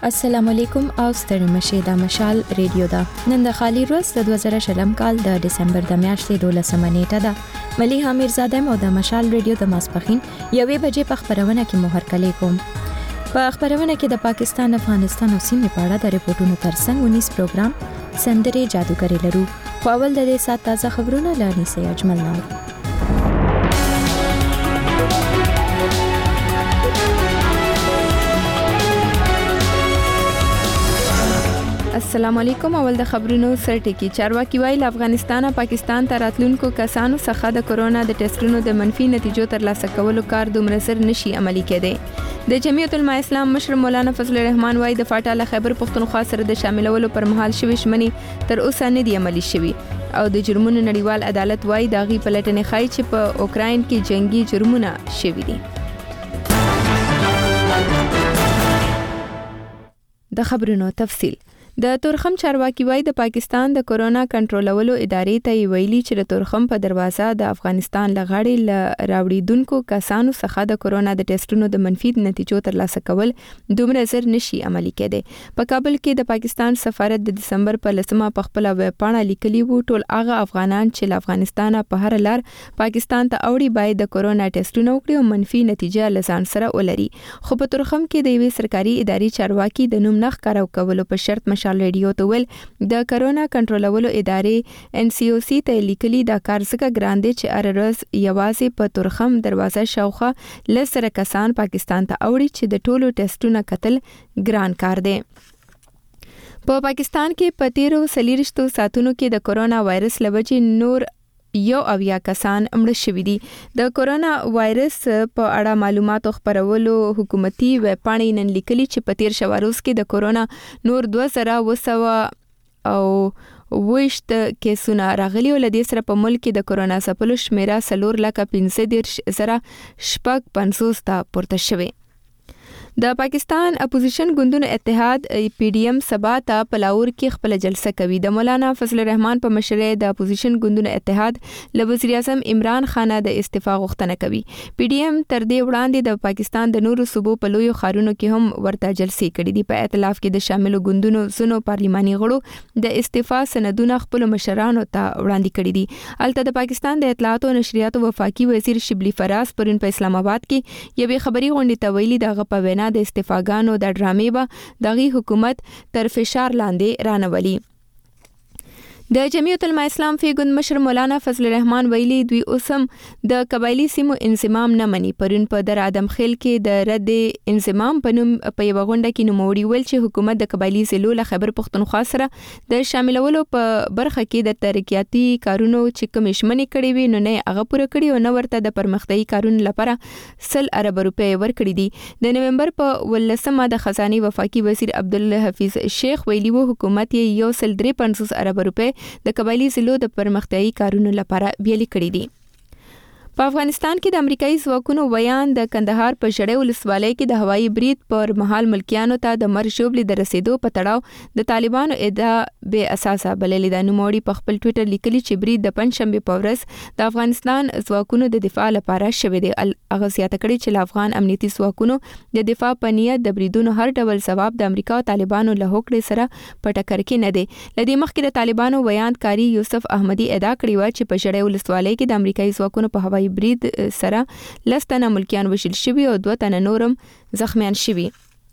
السلام علیکم او ستړي مشه د مشال ریډیو دا نن د خالی ورځ د 2020 کال د دسمبر د میاشتې 12 نیټه ده ملي حمیر زاده مو د مشال ریډیو د ماسپخین یوې بجې په خبرونه کې مو هرکلی کوم په خبرونه کې د پاکستان افغانستان او سیمې په اړه د ریپورتونو ترڅنګ 19 پروګرام سندري جادوګری لرو خو اول د دې سات تازه خبرونه لانی سي اجمل نو السلام علیکم اول د خبرونو سرټکی چارواکي وایي افغانستان او پاکستان ته راتلونکو کسانو څخه د کورونا د ټیسټونو د منفي نتیجو ترلاسه کولو کار دومره سر نشي عملي کېدی د جمعیت العلماء اسلام مشر مولانا فضل الرحمن وایي د فاټا له خیبر پختونخوا سره د شاملولو پر مهال شوي شمنې تر اوسه نه دی عملي شوي او د جرمونو نړیوال عدالت وایي د غي پلټنې خای چې په اوکراین کې جنگي جرمونه شوي دي د خبرونو تفصیل د تورخم چارواکي وایي د پاکستان د کورونا کنټرولولو ادارې ته ویلي چې د تورخم په دروازه د افغانستان لغړې راوړیدونکو کسانو څخه د کورونا د ټیسټونو د منفي نتیجو ترلاسه کول دومره زر نشي عملي کېدی په کابل کې د پاکستان سفارت د دسمبر په لسمه په خپل ویب پاڼه لیکلي وو ټول هغه افغانان چې له افغانستان په هر لار پاکستان ته اوړي باید د کورونا ټیسټونه وکړي او منفي نتیجه لزان سره ولري خو په تورخم کې د یوې سرکاري ادارې چارواکي د نوم نخ کارو کولو په شرط مشال ریډیو ته ویل د کورونا کنټرولولو ادارې NCOC ته لیکلي دا کار څنګه ګران دي چې اررز یوازې په تورخم دروازه شاوخه لسره کسان پاکستان ته اوړي چې د ټولو ټیسټونو کتل ګران کار دی په پاکستان کې په 13 ساعتونو کې د کورونا وایرس لوجې نور یو اویا کسان مړ شوي دي د کورونا وایرس په اړه معلوماتو خبرولو حکومتي ویب پاڼې نن لیکلي چې په 13 شواروز کې د کورونا نور 2200 او وشت کیسونه راغلي ول د سره په ملک کې د کورونا سپلو شمیره 4,15,000 ته پورته شوه د پاکستان اپوزیشن ګوندونو اتحاد PDM سبا ته پلاور کې خپل جلسه کوي د مولانا فضل الرحمن په مشرۍ د اپوزیشن ګوندونو اتحاد له وزیر اعظم عمران خان د استعفا غوښتنه کوي PDM تر دې وړاندې د پاکستان د نورو صوبو په لویو ښارونو کې هم ورته جلسې کړې دي په ائتلاف کې د شاملو ګوندونو زونو پارلماني غړو د استعفا سندونه خپل مشرانو ته وړاندې کړي دي البته د پاکستان د اطلاعات او نشریاتو وفاقي وزیر شبلی فراز پرون په اسلام آباد کې یوې خبري غونډې ته ویلي دغه په وینا د استعفاګانو د ډرامې به دغه حکومت تر فشار لاندې رانولي د جمعیت العلماء اسلام فی ګوند مشر مولانا فضل الرحمن ویلي دوی اوسم د قبایلی سیمو انضمام نه مني پرون په در ادم خیل کې د رد انضمام په نوم په یو غونډه کې نوموړي ول چې حکومت د قبایلی ضلعو له خیبر پختونخوا سره د شاملولو په برخه کې د ترقیاتي کارونو چې کوم شمنې کړي وي نو نه هغه پوره کړي او نو ورته د پرمختیايي کارونو لپاره 100 ارب روپۍ ورکړي دي د نومبر په 18مه د خزانه وفاقي وزیر عبدالله حفیظ شیخ ویلي وو حکومت یې 153 ارب روپۍ د قبایلی ضلعو د پرمختیايي کارونو لپاره بیل کړي دي په افغانستان کې د امریکایي ځواکونو ویان د کندهار په جړې ولسوالۍ کې د هوایي برید پر مهال ملکیانو ته د مرګ ژوبلې د رسیدو په تړاو د طالبانو ادعا بے اساسه بللې ده نوموړي په خپل ټوئیټر لیکلي چې برید د پنځشنبه په ورځ د افغانستان ځواکونو د دفاع لپاره شوی دی هغه زیاته کړې چې د افغان امنیتي ځواکونو د دفاع په نیت د بریدونو هر ډول ځواب د امریکا او طالبانو له هوکړې سره په ټکر کې نه دی لدې مخکې د طالبانو ویان کاری یوسف احمدی ادعا کړې و چې په جړې ولسوالۍ کې د امریکایي ځواکونو په هوایي برید سره لستنه ملکیان وشل شوي او 2 تنه نورم زخمیان شوي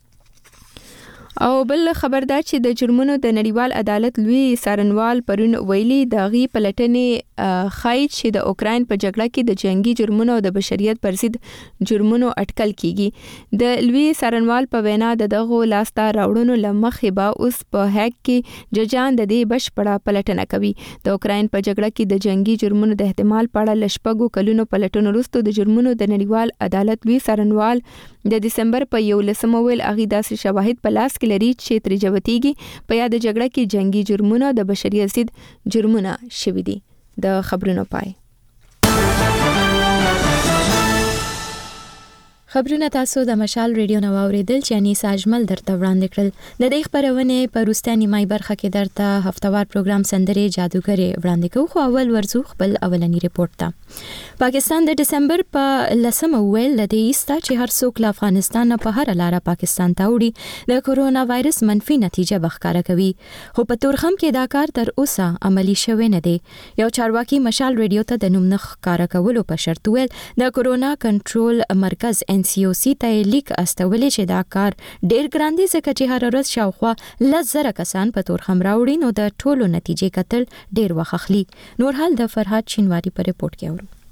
او بل خبر دا چې د جرمونو د نړیوال عدالت لوی سارنوال پرون ویلي د غي پلټنې خای چې د اوکراین په جګړه کې د جنگي جرمونو او د بشریت پر ضد جرمونو اټکل کیږي د لوی سارنوال په وینا دغه لاسته راوړنو لمخې به اوس په هک کې ججان د دې بشپړه پلټنه کوي د اوکراین په جګړه کې د جنگي جرمونو د احتمال په اړه لشپږو کلونو پلټنو وروسته د جرمونو د نړیوال عدالت لوی سارنوال د دسمبر په 11 ویل اغي داسې شواهد په لاس کې لري چې تر جوتیږي په یاد جګړه کې جنگي جرمونه د بشریت ضد جرمونه شوي دي د خبرونو پای خبرونه تاسو د مشال ریډیو نو اوریدل چې انیس اجمل درته وړاندې کړل. د دې خبرونه په روستاني مای برخه کې درته هفتوار پروګرام سندره جادوګر وړاندې کوو. خو اول ورزو خپل اولنی ریپورت ته. پاکستان د دسمبر په 10 ویل لدی ایستا چې هر څوک له افغانستان په هر لاره پاکستان ته وړي د کورونا وایرس منفي نتیجه بخکاره کوي. خو په تورخم کې دا کار تر اوسه عملی شوی نه دی. یو چارواکي مشال ریډیو ته د نوم نه ښکارا کولو په شرط ویل د کورونا کنټرول مرکز NCOC ته لیک استولې چې دا کار ډېر ګران دی ځکه چې هر ورځ شاوخوا 10,000 کسان په تورخم راوړي نو د ټولو نتیجې کتل ډېر وخت اخلي. نور حال د فرحات شینواری په ریپورت کې اورو.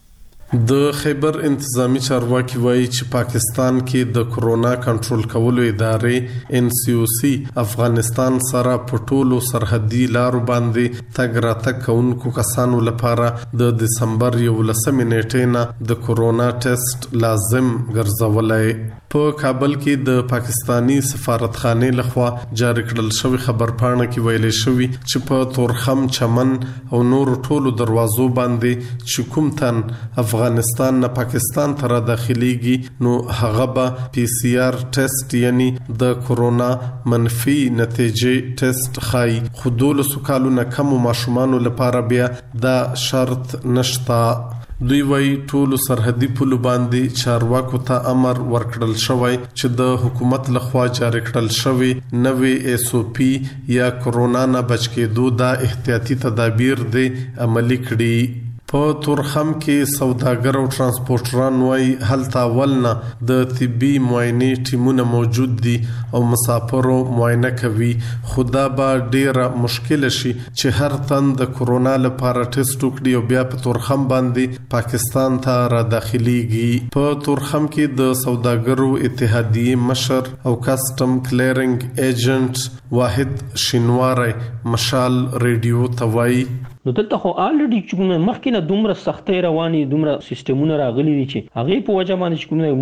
د خیبر انتظامی چارواکي وایي چې پاکستان کې د کورونا کنټرول کولو ادارې NCOC افغانستان سره په ټولو سرحدي لارو باندې تګ راتګ کوونکو کسانو لپاره د دسمبر 11 نیټې نه د کورونا ټیسټ لازم ګرځولای. په کابل کې د پاکستانی سفارتخانه لخوا جاری کړل شوی خبرپاڼه کې ویل شوی چې په تورخم چمن او نور ټولو دروازو باندې چې کوم تن افغانستان نه پاکستان ته داخليږي نو هغه به PCR ټیسټ یعنی د کورونا منفي نتیجې ټیسټ خای. خودول سکالونه کم ماشومان لپاره بیا دا شرط نشتا. دوی وای ټول سرحدي پل باندې چارواکو ته امر ورکړل شوی چې د حکومت لخوا جاری کړل شوی نوې SOP یا کورونا نه بچ کېدو د احتیاطي تدابیر دی عملی کړي. په تورخم کې سوداګر او ترانسپورټران وای هلته ولنه د طبي معاینې ټیمونه موجود دي او مسافرو معاینه کوي. خدا به ډیره مشکل شي چې هر تن د کورونا لپاره ټیسټ وکړي او بیا په تورخم باندې پاکستان ته را داخليږي. په تورخم کې د سوداګرو اتحادیه مشر او کسٹم کلیرنګ ایجنټ واحد شینواری مشال ریډیو توای نو دلته خو الریډي چې مخکې نه دومره سختۍ رواني دومره سیستمونه راغلي دي چې هغه په وجه باندې چې کومه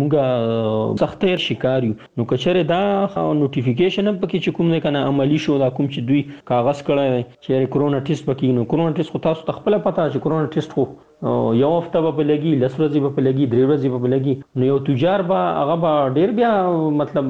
موږ سختۍ شکار یو. نو کچره دا نوټیفیکیشن هم پکې چې کوم نه کنه عملی شو دا کوم چې دوی کاغذ کړی چې کورونا ټیسټ پکې نو کورونا ټیسټ خو تاسو خپل پتا چې کورونا ټیسټ خو یو هفته به لګي 10 ورځې به لګي 3 ورځې به لګي. نو یو تجار به هغه به ډیر بیا مطلب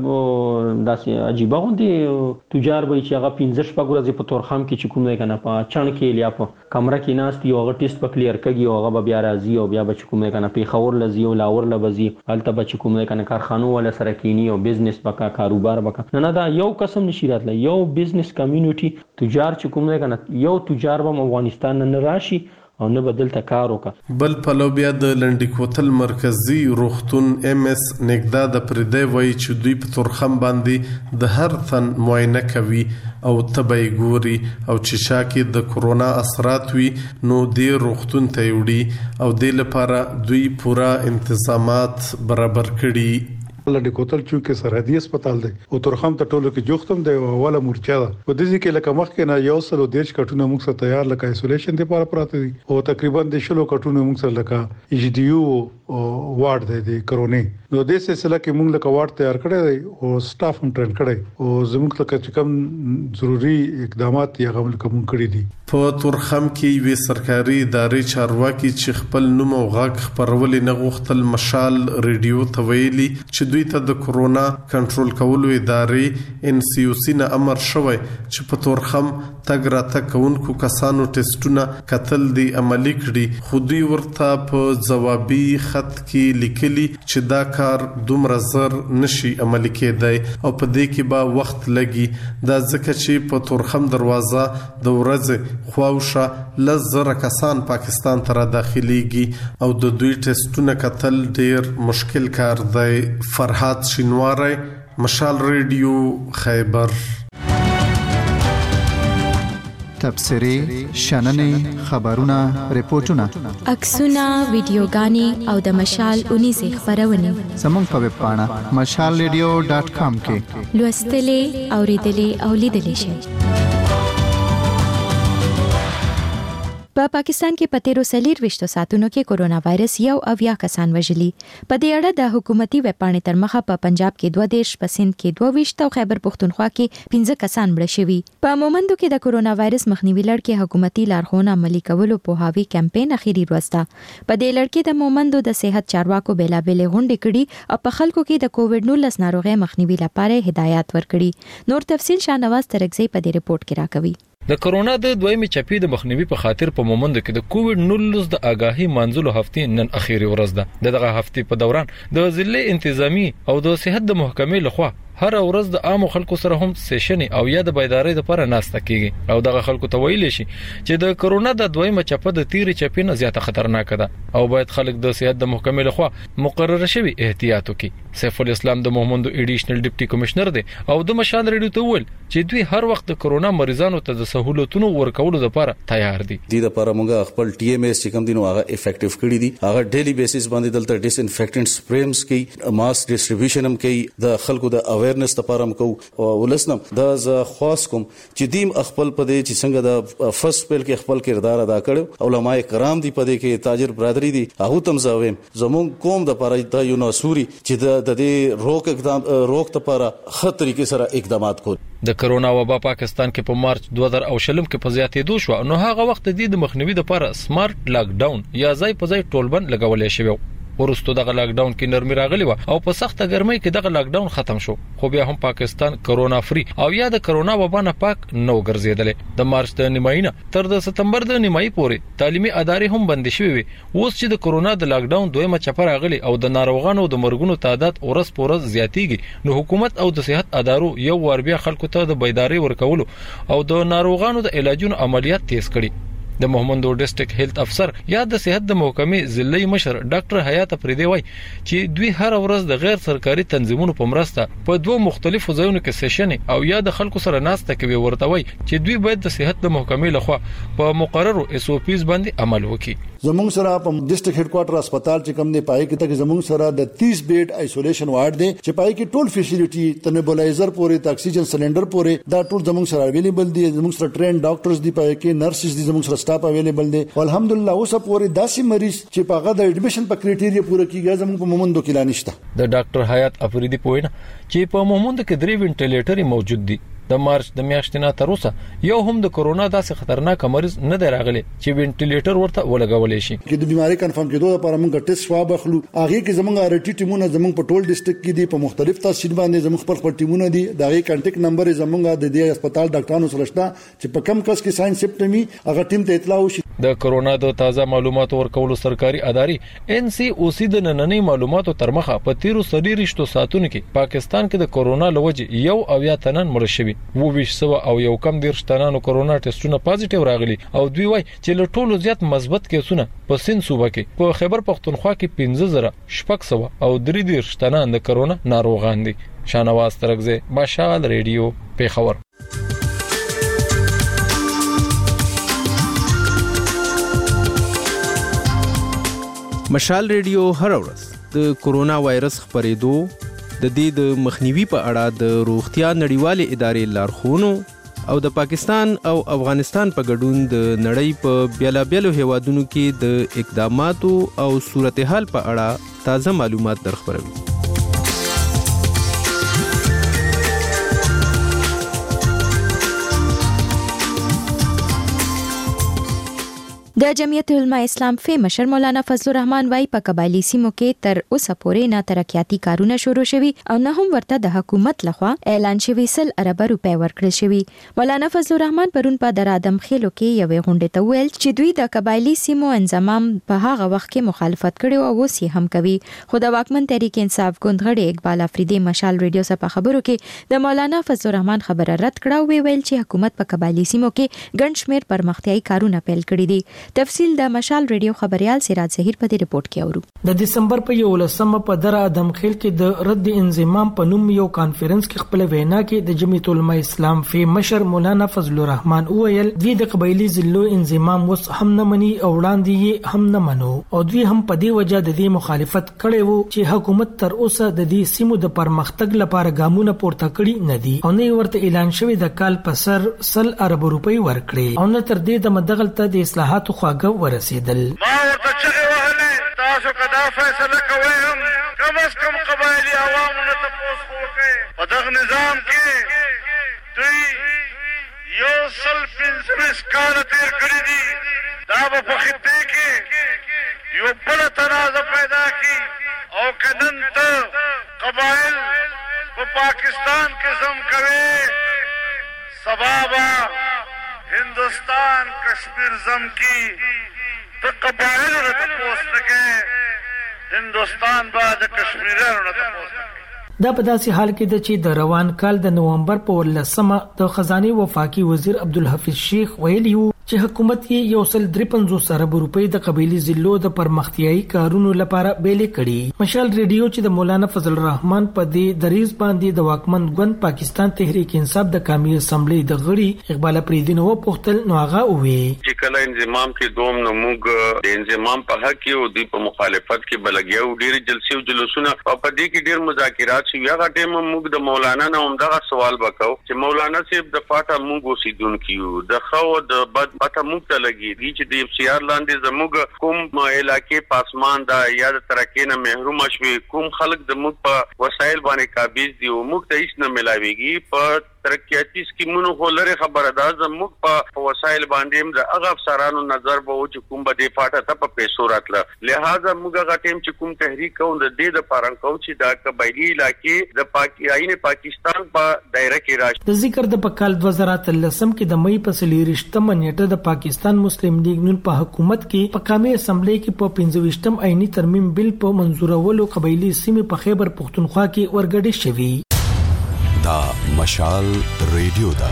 داسې عجیب غوندي تجار به چې هغه 15 ورځې په تورخم کې چې کوم نه کنه په چان کې لیا په کمره کې ناست یو هغه ټیسټ په کلیر کوي او هغه بیا راځي او بیا به کوم نه کنه په خور لزی او لاور لبزي هلته به کوم نه کنه کارخانو ولا سره کینی او بزنس بکا کاروبار بکا نه دا یو قسم نشي راتلی. یو بزنس کمیونټي تجار چې کوم نه کنه یو تجار به افغانستان نه راشي او نه بدل تکار وکړه. بل په بیا د لنډی کوتل مرکزی روغتون MS نګدا د پردې وای چې دوی په تورخم باندې د هر تن معاینه کوي او تبي ګوري او چې شاکي د کورونا اثرات وي نو د روغتون ته وړي او د لپاره دوی پورا انتظامات برابر کړي. لنډی کوتل چې سرحدي هسپتال دی او تورخم ته ټولو کې جوختم دی اوله مورچا ده. په دې کې لکه مخکې نه یو سلو دیش کټونه موږ سره تیار لکه ایسولیشن لپاره پراته دي او تقریبا د شلو کټونه موږ سره لکه HDU وارد دی کرونا. نو د سلسله کې موږ لکه وارد تیار کړی دی او سټاف هم ټرین کړی او زموږ لکه کوم ضروری اقدامات یې غوښمن کړی دي. په تورخم کې وی سرکاري ادارې چارواکي چې خپل نوم او غږ خبرولې نه غوښتل مشال ریډیو ته ویلي چې دوی ته د کورونا کنټرول کولو ادارې NCOC نه امر شوی چې په تورخم تګ راتګ کوونکو کسانو ټیسټونه کتل دي عملی کړي. خو دوی ورته په جوابي خط کې لیکلي چې دا کار دومره زر نشي عملی کېدای او په دې کې به وخت لګي. دا ځکه چې په تورخم دروازه د ورځې خواوشه 10,000 کسان پاکستان ته داخليږي او د دوی ټیسټونه کتل ډیر مشکل کار دی. فرحات شینواری مشال ریډیو خیبر. تبصرې شننې خبرونه ریپورتونه عکسونه ویډیوګانې او د مشال 19 خبرونه زموږ په ویب پاڼه mashalradio.com کې لوستلې اوریدلې او لیدلې شئ. په پاکستان کې په 13 ساعتونو کې کورونا وایرس 1 کسان وژلي. په دې اړه د حکومتي ویب پاڼې تر مخه په پنجاب کې 22, په سند کې 22 او خیبر پختونخوا کې 15 کسان مړه شوي. په مومندو کې د کورونا وایرس مخنیوي لړ کې حکومتي لارښوونه عملي کولو په هاوی کمپاین اخیری ورځ ده. په دې لړ کې د مومندو د صحت چارواکو بیلابېلې غونډې کړي او په خلکو کې د کووډ-19 ناروغۍ مخنیوي لپاره هدایات ورکړي. نور تفصیل شاهنواز ترکزی په دې ریپورت کې راکوي. د کرونا د دویمې چپی د مخنیوي په خاطر په مومند کې د کووډ-19 د آگاهی منځلو هفتې نن اخیری ورځ ده. دغه هفتې په دوران د ضلع انتظامی او د صحت د محکمې لخوا هر ورځ د عام خلکو سره هم سیشن او یا د بیداری لپاره ناسته کیږي او دغه خلکو ته ویل شي چې د کرونا د دویمه چپه د تیری چپې نه زیاته خطرناک ده او باید خلک د صحت د محکمې لخوا مقرره شوی احتیاط وکړي. سیف الاسلام د مومندو ایډیشنل ډیپټي کمشنر دی او د مشال ریډیو ته ویل چې دوی هر وخت د کرونا مریضانو ته د سہولتونو ورکولو لپاره تیار دي. د لپاره موږ خپل ټي ام اس چې کوم دینو هغه افیکټیو کړی دي. هغه ډیلی بیسس باندې دلته ډیس انفیکټنټ سپریمز کوي, ماس ډیسټریبیوشن هم کوي, د خلکو د اویرنس لپاره هم او ولسنم د ز خاص کوم چې دیم خپل پدې چې څنګه د فرست پیل کې خپل کردار ادا کړو. علماء کرام دی پدې کې تاجر برادری دی هغه تم زویم زمون قوم د لپاره د یو ناسوري چې د دې روک لپاره خطر کې سره اقدامات کول. د کرونا وبا پاکستان کې په مارچ 2020 کې په زیاتېدو شو نو هغه وخت د مخنیوي لپاره سمارټ لاک ډاون یا ځای په ځای ټولبند لګولې شوی. ورستو دغه لاک ډاون کې نرمي راغلی و او په سخته ګرمۍ کې دغه لاک ډاون ختم شو خو بیا هم پاکستان کرونا فری او یا د کرونا وبا نه پاک نو ګرځیدل. د مارچ د نیمایي تر د سپتمبر د نیمایي پورې تعلیمي ادارې هم بند شوې وي. اوس چې د کرونا د لاک ډاون دویمه چپه راغلی او د ناروغانو د مرګونو تعداد ورځ په ورځ زیاتیږي نو حکومت او د صحت ادارو یو ور بیا خلکو ته د بیداری ورکولو او د ناروغانو د علاجونو عملیات تیز کړي. د مومندو ډیسټریکټ هیلث افسر یا د صحت د محکمې ضلعي مشر ډاکټر حیات افریدی وای چې دوی هر ورځ د غیر سرکاري تنظیمونو په مرسته په دوه مختلفو ځایونو کې سیشن او یا د خلکو سره ناسته کوي. ورته وای چې دوی باید د صحت د محکمې لخوا په مقررو اس او پیز باندې عمل وکړي. زموږ سره په ډیسټریکټ هډ کوارټر هسپتال چې کوم دی پای کې تک زموږ سره د 30 بیډ آیسولیشن وارډ دی چې پای کې ټول فیسیلیټي ته نیبولایزر پورې ته اکسیجن سلندر پورې دا ټول زموږ سره اویلیبل دي. زموږ سره ټرین ډاکټرز دی پای کې نرسز دي زموږ سره سټاف اویلیبل دي. الحمدلله اوس پورې داسې مریض چې په هغه د اډمیشن په کرایټیریا پوره کیږي زموږ په مومندو کې لا نشته. د ډاکټر حیات افریدی پوینه چې په مومندو کې 3 وینټیلیټر موجود دي. د مارچ د میاشتې نه تر اوسه یو هم د کرونا داسې خطرناک مریض نه دی راغلی چې وینټیلیټر ورته ولګولې شي. کې د بیماری کنفرم کېدو لپاره موږ ټیسټ سواب اخلو. هغه کې زموږ ارټی ټیمونه زموږ په ټول ډیسټریکټ کې دي په مختلف تحصیل باندې زموږ خپل ټیمونه دي. دا غي کانټیکټ نمبر زموږ د دې هسپتال ډاکټرانو سره شته چې په کم کس کې ساين سپټمي هغه ټیم ته اطلاع وشي. د کرونا د تازه معلوماتو ورکولو سرکاري ادارې ان سی او سی د نننۍ معلوماتو تر مخه په 13 ساعتونو کې پاکستان کې د کرونا لوجه یو او یا تنن مړ شوی 22 او یو کم 10 تنانو کرونا ټیسټونه پازیټیو راغلي او دوی وای چې له ټولو زیات مثبت کیسونه په سند صوبه کې په خیبر پختونخوا کې 15600 او 3 تنان د کرونا ناروغان دي. شاهنواز ترکزی مشال ریډیو پیښور. مشال ریډیو هر ورځ د کرونا وایرس خپرېدو د دې د مخنیوي په اړه د روغتیا نړیوالې ادارې لارښوونو او د پاکستان او افغانستان په ګډون د نړۍ په بیلابیلو هیوادونو کې د اقداماتو او صورتحال په اړه تازه معلومات درخبروي. د جمعیت علماء اسلام فی مشر مولانا فضل الرحمن وای په قبایلی سیمو کې تر اوسه پورې نه ترقیاتی کارونه شروع شوي او نه هم ورته د حکومت لخوا اعلان شوی 100 ارب روپۍ ورکړل شوی. مولانا فضل الرحمن پرون په درادم خېلو کې یوې غونډې ته ویل چې دوی د قبایلی سیمو انضمام په هغه وخت کې مخالفت کړي او اوس یې هم کوي. خو د واکمن تحریک انصاف ګوند غړي اقبال افریدی مشال ریډیو سره په خبرو کې د مولانا فضل الرحمن خبره رد کړه او ویل چې حکومت په قبایلی سیمو کې ګڼ شمېر پرمختیايي کارونه پیل کړي دي. تفصیل د مشال ریډیو خبريال سراج زهیر په دې ریپورت کې اورو. د دسمبر په 11 په در ادم خیل کې د رد انضمام په نوم یو کانفرنس کې خپل وینا کې د جمعیت علماء اسلام فی مشر مولانا فضل الرحمن وویل دوی د قبایلی ضلعو انضمام وس هم نه مني او وړاندې هم نه منو او دوی هم په دې وجه د دې مخالفت کړي وو چې حکومت تر اوسه د دې سیمو د پرمختګ لپاره ګامونه پورته کړي نه دي او نه ورته اعلان شوی د کال په سر 100 ارب روپۍ ورکړي او نه تر دې د مدغلته د اصلاحات معلوماتو خواږه ورسېدل. ما ورته چغې وهلې تاسو که دا فیصله کوئ هم کم از کم قبایلي عوامو نه تپوس خو وکئ. په دغه نظام کې دوی 115 کاله تېر کړي دي. دا به په خطې کې یو بله تنازع پیدا کړي او که نن ته قبایل په پاکستان کې زم کوي سبا به هندوستان کشمیر زم کی ته قبایلو نه تپوس نه کوي هندوستان به د کشمیریانو نه تپوس نه کوي. دا په داسې حال کې ده چې د روان کال د نومبر په 14مه د خزانه وفاقي وزیر عبدالحفیظ شیخ ویلي وو چې حکومت یې 153 ارب روپۍ د قبایلی ضلعو د پرمختیايي کارونو لپاره بیلې کړي. مشال ریډیو چې د مولانا فضل الرحمن په دې دریز باندې د واکمن ګوند پاکستان تحریک انصاف د قومي اسمبلی د غړي اقبال پریدین و پختل نو هغه وی چې کله انضمام کې دوم نو موږ د انضمام په حق کې او د مخالفت کې بلګیاو ډېر جلسې او جلوسونه او په دې کې ډېر مذاکرات شي. هغه ټیم موږ د مولانا نه هم دغه سوال وکاو چې مولانا صاحب د فاټا موږ اوسیدونکو یو د خو د بد پته موږ ته لګي چې د اف سی آر لاندې زموږ کوم علاقې پاسمان دا یا د ترکې نه محروم شوي کوم خلک د موږ په وسایل باندې قابض دي او موږ ته هیڅ نه ملاويږي. په ترقیاتي سکیمونو خو لري خبره ده زموږ په وسایل باندې هم د هغه افسرانو نظر به و چې کوم به د فاټه ته په پیسو راتله. لہذا موږ هغه ټیم چې کوم تحریک کوو د دې د پاره کوو چې دا قبایلی علاقې د آئین پاکستان په دایره کې راشي. د ذکر د پکال 2013 کې د مې په 23 نیټه د پاکستان مسلم لیگ نون په حکومت کې په قومي اسمبلی کې په 25م آئینی ترمیم بل په منزورولو قبایلی سیمې په خیبر پختونخوا کې ورګډې شوي. دا مشال ریډیو دا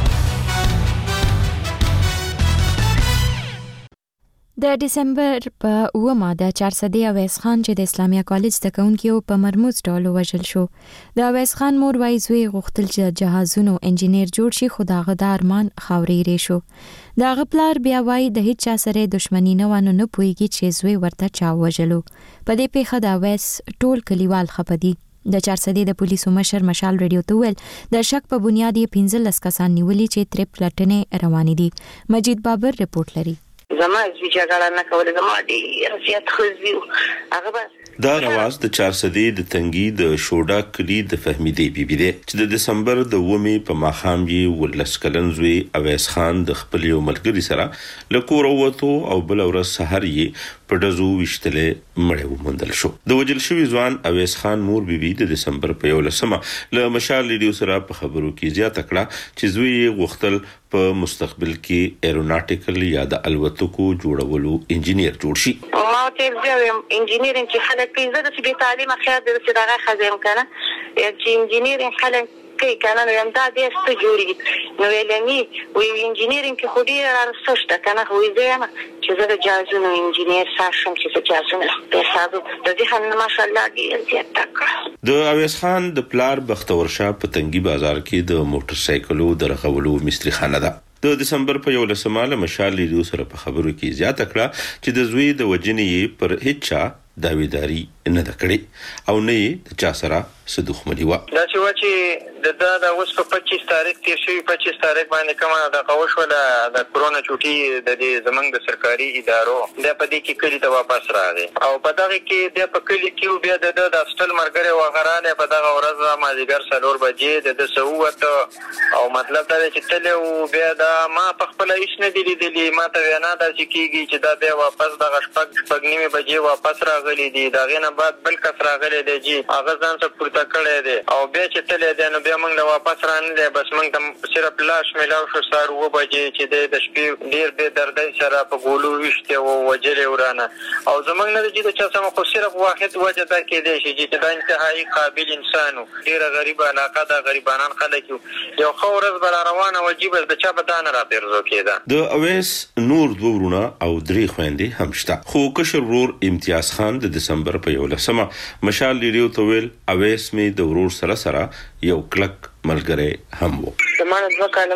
د ډیسمبر په 9 د 400 اویس خان چې د اسلامیا کالج د کونکو په مرموز ډول وژل شو. د اویس خان مور وایي زوی غوښتل چې جهازونو انجینیر جوړ شي خو داغه د ارمان خاورې ری شو. داغه پلار بیا وایي د هیڅ چا سره دښمنی نه ونه نه پويږي چې زوی ورته چا وژلو. په دې پیښه د اویس ټول کلیوال خپدي. د 400 د پولیسو مشر مشال ریډیو ته ویل د شک په بنیاد 15 کسان نیولي چې تر پلټنې روان دي. مجید بابر رپورټ لري. زما چې جګړه نه کوله زما ډیر زیات خوځي هغه دا رواز د 400 د تنګي د شوډا کلی د فهمیدې بي بي دي چې د دسمبر د 9 په ماخام یې ولس کلنزوي اویس خان د خپل یو ملګری سره لکور وته او بل ورځ سحر یې په دزو وشتله مړ ومندل شو. د وجل شوی ځوان اویس خان مور بي بي د دسمبر په 11مه له مشال ریډیو سره په خبرو کې زیاته کړه چې زوی غوښتل په مستقبل کې ایروناټیکل یا د الوتکو جوړولو انجینیر جوړ شي. ما ته زه انجینیر چې خلک پیزه د سبي تعلیم خیال د صداقت خزم کنه چې انجینیر خلک کې کنه نو هم دا د ست جوړي نو ویلني وی انجینیرینګ کې خو ډیر ارسشت کنه خو یې چې زه د جازونو انجینیر ساشم چې جازونو په حساب د دې هم ماشاءالله ډیر زیات تک. د اویس خان د پلار بختور شاه په تنګي بازار کې د موټر سایکلو درغولو مستری خانه ده. د دسمبر په 11مه مشال ریډیو سره په خبرو کې زیاته کړه چې د زوی د وجنې پر هیڅ داویداری نه دکړي او نه د چا سره صدوخمنی و. دا چې د اوس په 25 تاریخ تیر شوی 25 تاریخ باندې کومه د قوش ولا د کرونا چوټي د دې زمنګ د سرکاري ادارو د پدې کې کلی ته واپس راغی او په دغه کې د په کلی کې بیا د استل مرګره وغراله په دغه ورځ ما دیګر سلور بجې د سووت او مطلب دا چې تل او بیا دا ما په خپل هیڅ نه دی لیدلی ما ته وینا دا چې کیږي چې دا بیا واپس د شپږ نیمه بجې واپس راغلی دی دا غینه بعد بل کس راغلی دی چې هغه ځان څخه پورته کړی دی او بیا چې تل دی نو بیا موږ له واپس رانه بس موږ ته صرف لاش ملاو شو سار و بجې چې د شپې ډیر به دردای سره په ګولو وشته او وجلې ورانه او زمونږ نه چې د چا سم خو صرف واحد وجه دا کې دی چې دا انتهایی قابل انسانو ډیر غریب علاقه دا غریبانان خلک یو خورز بل روانه وجيب د چا په دانه را پیرزو کېده. د اویس نور دوه ورونه او درې خويندې هم شته خو کشر ورور امتیاز خان د دسمبر په 11مه مشال ریډیو ته ویل اویس می د ورور سره یو کلک ملګری هم وو. زمانه دوه کاله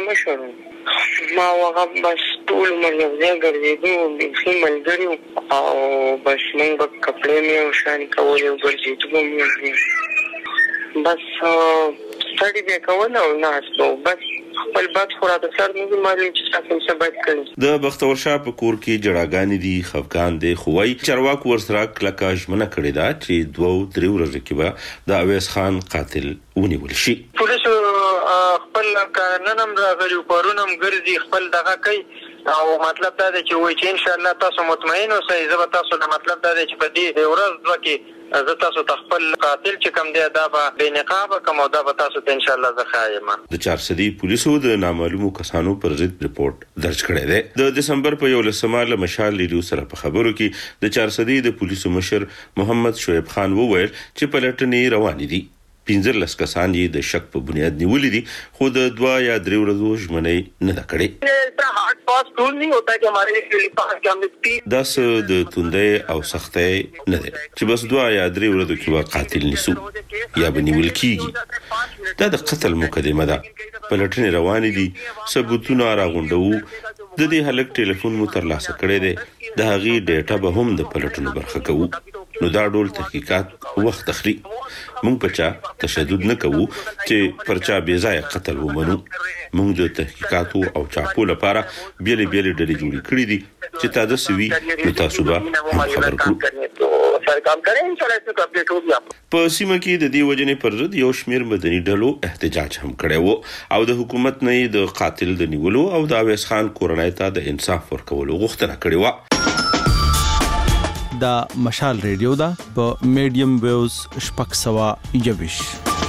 مشر ما وغه بس ټول مې یو ځای ګرځېدو بيخي ملګری او بس موږ په کپړې مې او شان کولې ګرځېدو مې بس سټډي به کول او ناستو بس خپل بد خورا د سر نه معلوم چې تاسو څه باید کړئ. د بختور شاه په کور کې جړاګانې دي خفقان دي خوای چرواک ورسره کلکه ژمنه کړې ده چې 2-3 ورځې کې به د اویس خان قاتل ونیول شي. پولیس خپل قانونم راغلی پرونم ګرځي خپل دغه کوي او مطلب دا دی چې وای چې ان شاء الله تاسو مطمئن اوسئ. زه به تاسو ته مطلب دا دی چې په دې ورځ کې زه تاسو ته خپل قاتل چې کوم دی دا به بې نقابه کوم او دا به تاسو ته ان شاء الله زه ښایم. د چارسدي پولیسو د نامعلومو کسانو پر ضد ریپورت درج کړی دی. د دسمبر په 11 مشال لیډیو سره په خبرو کې د چارسدي د پولیسو مشر محمد شعیب خان وویل چې پلټنې روانې دي. 15 کسان یې د شک په بنیاد نیولې دي خو د 2 یا 3 ورځو ژمنې نه ده کړې. هارد فاست رول नहीं होता कि हमारे लिए पास के हमने 3 داس د توندې او سختې نه ده چې بس 2 یا 3 ورځې کې قاتل نیسو یا بنیول کیږي. دا د قتل مقدمه ده. پلټنې روانې دي. ثبوتونه راغونډو. د دې هلک ټلیفون مو ترلاسه کړی دی. د هغې ډیټا به هم د پلټنو برخه کوو. نو دا ډول تحقیقات وخت اخلي. مونږ په چا تشدد نه کوو چې پرچا بې ځایه قتل ومنو. مونږ د تحقیقاتو او چاپو لپاره بیلې بیلې ډلې جوړې کړې دي چې تاسو سوي نو تاسو به خبر کړو. په سیمه کې د دې وجنې پر ضد یو شمیر مدني ډلو احتجاج هم کړی وو او د حکومت نه د قاتل د نیولو او د اویس خان کورنۍ ته د انصاف ورکولو غوښتنه کړې و. دا مشال ریډیو دا په میډیم ویوز 621.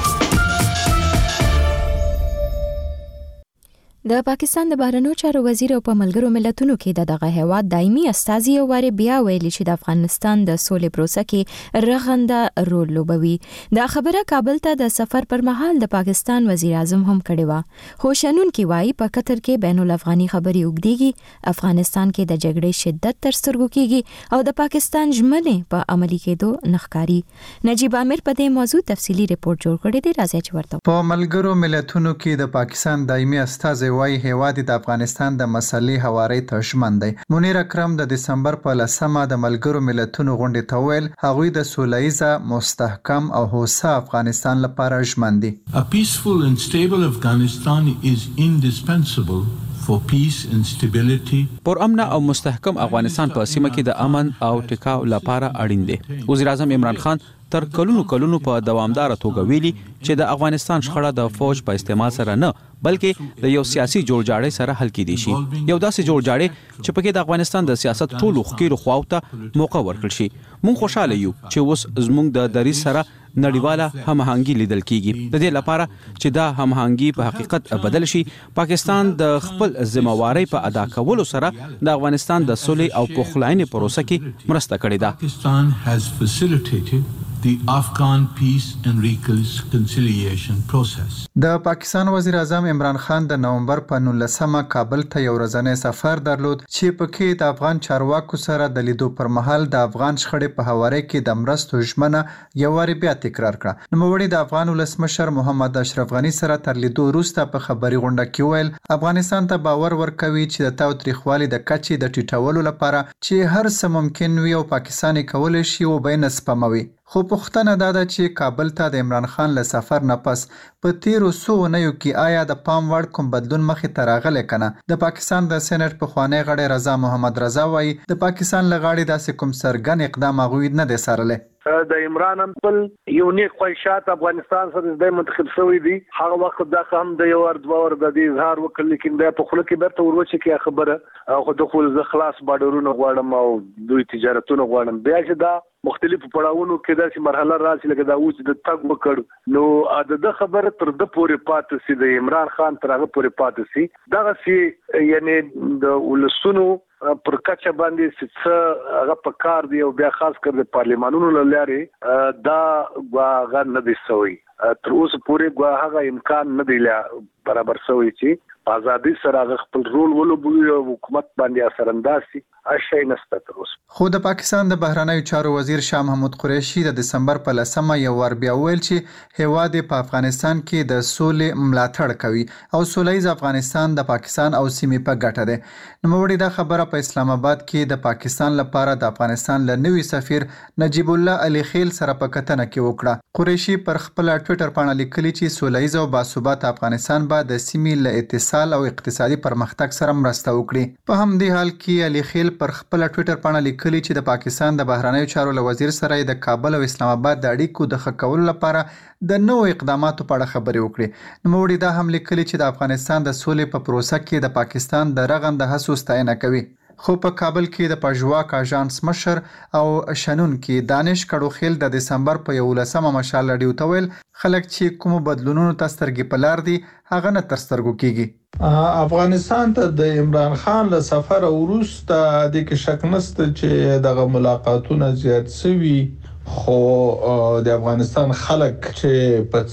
د پاکستان د بهرنیو چارو وزیر او په ملګرو ملتونو کې دغه هیواد دایمي استازي یو واره بیا ویلي چې د افغانستان د سولې پروسه کې رغنده رول لوبوي. دا خبره کابل ته د سفر پر مهال د پاکستان وزیر اعظم هم کړې و. خو شنونکي وایي په قطر کې بین الافغاني خبري وګړيږي، افغانستان کې د جګړې شدت تر سترګو کېږي او د پاکستان ژمنې په عملي کېدو نخکاری. نجیب عامر په دې موضوع تفصیلی ریپورت جوړ کړی دی. راځي چې ورته په ملګرو ملتونو کې د پاکستان دایمي استازي وايي هیواد د افغانستان د مسلې حواري ته ژمن دی. منیر اکرم د دسمبر په 10 د ملګرو ملتونو غونډې ته ویل هغوی د سوله‌ییز مستحکم او هوسا افغانستان لپاره ژمن دي. A peaceful and stable Afghanistan is indispensable for peace and stability. پر امن او مستحکم افغانستان په سیمه کې د امن او ټکاو لپاره اړین دی. وزیر اعظم عمران خان تر کلونو په دوامدار توګه ویلي چې د افغانستان شخړه د فوج په استعمال سره نه بلکې د یو سیاسي جوړجاړي سره حل کېدی شي. یو داسې جوړجاړي چې پکې د افغانستان د سیاست ټولو خکیرو خواوته موقع ورکړل شي. مونږ خوشاله یو چې اوس زموږ د دریځ سره نړیواله هماهنګي لیدل کیږي. د دې لپاره چې دا هماهنګي په حقیقت بدل شي، پاکستان د خپل ذمہواری په ادا کولو سره د افغانستان د صلح او پخلاینې پروسه کې مرسته کړې ده. Pakistan has facilitated the Afghan peace and reconciliation process. د پاکستان وزیر اعظم عمران خان د نومبر په 19 کابل ته یو ورځنی سفر درلود چې پکې د افغان چارواکو سره د لیدو پر مهال د افغان شخړې په حواله کې د مرستو ژمنه یو واری بیا تکرار کړه. نوموړي د افغان ولسمشر محمد اشرف غنی سره تر لیدو وروسته په خبري غونډه کې ویل افغانستان ته باور ورکوي چې د تاوتریخوالي د کچې د ټیټولو لپاره چې هر څه ممکن وي او پاکستان کولای شي او به نه سپموي. خو پوښتنه دا ده چې کابل ته د عمران خان له سفر نه پس په تیرو څو اونیو کې آیا د پام وړ کوم بدلون مخې ته راغلی کنه؟ د پاکستان د سېنات پخوانی غړی رضا محمد رضا وایي د پاکستان له غاړې داسې کوم څرګند اقدام هغوی نه دی څارلی. د عمران خپل یو نیک خواهشات افغانستان سره د منتخب شوی دی. هغه وخت دا هم د یو ور دوه ور د دې اظهار وکړ، لیکن دا په خله کې برته وروچې کې خبره خو د خپل خلاص بارډرونو غواړم او دوی تجارتونو غواړم. بیا چې دا مختلفو پړاوونو کې داسې مرحله راشي لکه دا اوس د تګ وکړ نو د خبره تر د پورې پاتې سي، د عمران خان تر هغه پورې پاتې سي. دغه سي یعنی د ولسونو پر کچه باندې څه هغه په کار دی او بیا خاص کر د پارلیمانونو لارې دا هغه نه دی سوی. تر اوسه پورې هغه امکان نه دی برابر سوی چې ازادي سره خپل رول ولوبوي او حکومت باندې اثر انداز شي. شي نشته تر اوسه. خو د پاکستان د بهرنیو چارو وزیر شاه محمود قریشي د دسمبر په 10 یو ور بیا ویل چې هیواد په افغانستان کې د سولې ملاتړ کوي او سولهییز افغانستان د پاکستان او سیمې په ګټه ده. نوموړي دا خبره په اسلام آباد کې د پاکستان لپاره د افغانستان له نوي سفیر نجیب الله علي خیل سره په کتنه کې وکړه. قریشي پر خپل ټوئیټر باندې لیکلي چې سولهییز او باثبات افغانستان به د سیمې له اتصال او اقتصادي پرمختګ سره مرسته وکړي. په همدې حال کې علي خیل پر خپل ټوئیټر باندې لیکلي چې د پاکستان د بهرنیو چارو له وزیر سره د کابل او اسلام آباد د اړیکو د ښه کولو لپاره د نوو اقداماتو په اړه خبرې وکړي. نوموړي دا هم لیکلي چې د افغانستان د سولې په پروسه کې د پاکستان د رغنده هڅو ستاینه کوي. خو په کابل کې د پژواک اژانس مشر او شنون کې دانش کډوخیل د دسمبر په 11 مشال رادیو ته ویل خلک چې کوم بدلونونو ته سترګې په لار دي هغه نه تر سترګو کیږي. افغانستان ته د عمران خان له سفر وروسته د کې شک نشته چې دغه ملاقاتونه زیات شوي، خو د افغانستان خلک چې په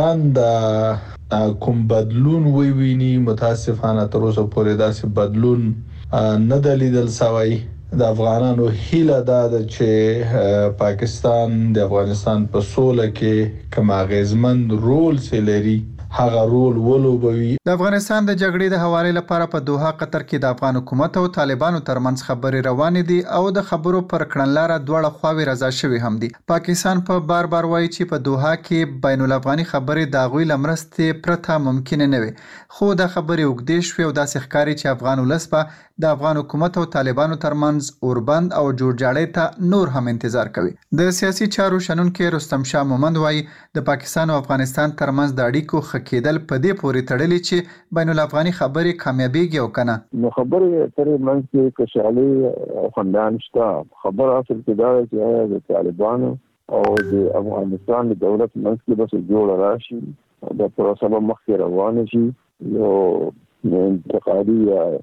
څرګند کوم بدلون ویني متاسفانه تر اوسه پورې داسې بدلون نه د لیدل شوی. د افغانانو هیله ده چې پاکستان د افغانستان په سوله کې کوم اغیزمن رول لري هغه رول ولوبوي. د افغانستان د جګړې د حوالې لپاره په دوحه قطر کې د افغان حکومت او طالبانو ترمنځ خبرې روانې دي او د خبرو پر کړنلاره دواړه خواوې رضا شوي هم دي. پاکستان په بار وایي چې په دوحه کې بین الافغاني خبرې د غوي لمرستې پرته ممکن نه وي، خو د خبرې وګدې شوي او داسې ښکاري چې افغان ولس په د افغان حکومت او طالبانو ترمنځ اوربند او جوړجاړي ته نور هم انتظار کوي. د سیاسي چارو شنونکي رستم شاه مومند وایي د پاکستان او افغانستان ترمنځ د اړیکو کېدل په دې پورې تړلي چې بین الافغاني خبرې کامیابیږي او کنه. نو خبرې ترې منځ کې کشالي او خندان شته. خبر اصل کې دا چې د طالبانو او د افغانستان د دولت منځ کې بس جوړ راشي د پروسه به مخکې روان شي. یو انتقالي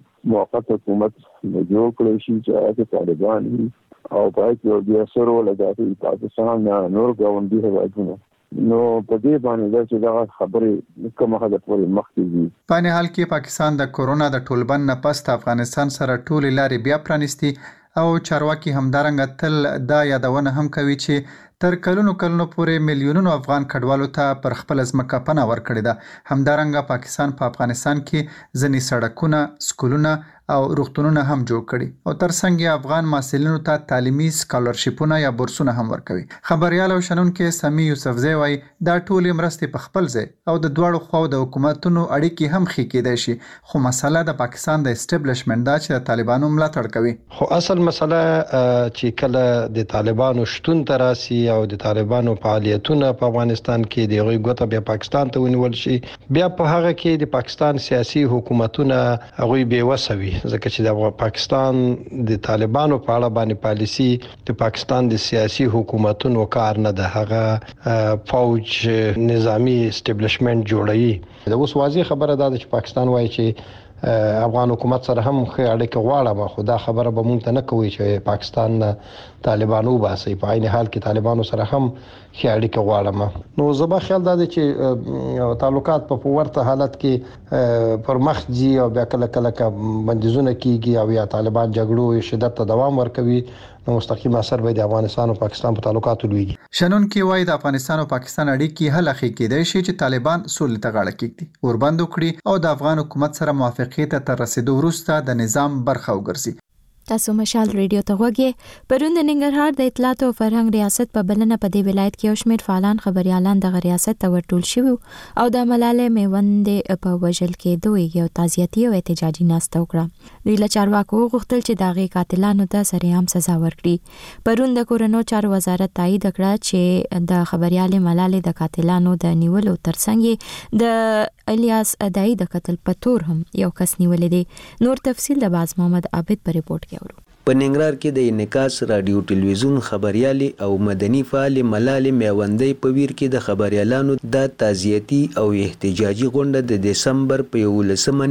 موقت حکومت جوړ کړی شي چې طالبان او پای کې بیا سره ولګي پاکستان نور ګاونډي هیوادونه. نو په دې باندې چې دا خبرې کومه حد پورې مخکې دي. په نه حال کې پاکستان د کورونا د ټولبند نه پس افغانستان سره ټول لارې بیا پرانیستي او چارواکي همدارنګه تل دا یادونه هم کوي چې تر کلونو پورې میلیونونو افغان کډوالو ته پر خپل ځمکه پناه ورکړې ده. همدارنګه پاکستان په افغانستان کې ځینې سړکونه، سکولونه او روغتونونه هم جوړ کړي او ترڅنګ افغان محصلینو ته تعلیمي سکالرشیپونه یا بورسونه هم ورکوي. خبريال او شنونکي سمي یوسفزی وایي دا ټول مرستې په خپل ځای او د دواړو خواو د حکومتونو اړیکې هم ښې کېدای شي، خو مسله د پاکستان د اسټابلیشمنت دا چې د طالبانو ملاتړ کوي. خو اصل مسله چې کله د طالبانو شتون تراسي او د طالبانو فعالیتونه په افغانستان کې د غوي ګوته بیا پاکستان ته ونیول شي، بیا په هغه کې د پاکستان سیاسي حکومتونه هغه به وسوي ځکه چې د پاکستان د طالبانو په اړه باندې پالیسی د پاکستان د سیاسي حکومتونو کار نه ده، هغه فوج نظامی اسټابلیشمنت جوړوي. د اوس واضح خبره ده چې پاکستان وایي چې افغان حکومت سره هم ښه اړیکه غواړم، خو دا خبره به مونږ ته نه کوي چې پاکستان طالبانو باسي. په عین حال کې طالبانو سره هم ښه اړیکه غواړم. نو زما خیال دا دی چې تعلقات په ورته حالت کې پر مخ ځي او بیا کله بندیزونه کیږي او یا طالبان جګړو شدت ته دوام ورکوي، نو مستقیم اثر به د افغانستان او پاکستان په تعلقاتو لويږي. شنونکي وایي د افغانستان او پاکستان اړیکې هله ښې کېدای شي چې طالبان سولې ته غاړه کېږدي، اوربند وکړي او د افغان حکومت سره موافقې ته تر رسیدو وروسته د نظام برخه وګرځي. تاسو مشال ریډیو ته وګورئ. پرون د ننګرهار د اطلاعات او فرهنګ ریاست په بلنه په دې ولایت کې یو شمېر فعالان خبريالان د ریاست ته ورټول شوي او د ملالۍ میوند په وژل کې یو تعزیتي او احتجاجي ناسته وکړه. دوی له چارواکو غوښتل چې د هغې قاتلانو ته سرعام سزا ورکړي. پرون د کورنیو چارو وزارت تایید کړه چې د خبريالې ملالۍ د قاتلانو د نیولو ترڅنګ د الیاس ادای د قتل په تور هم یو کس نیولې دي. نور تفصیل د باز محمد عابد په ریپورت کې په ننګرهار کې د انعکاس رادیو ټلویزیون خبريالي او مدني فعال ملالۍ میوندۍ په ویر کې د خبريالانو د تعزیتي او احتجاجي غونډه د دسمبر په 11 نیټه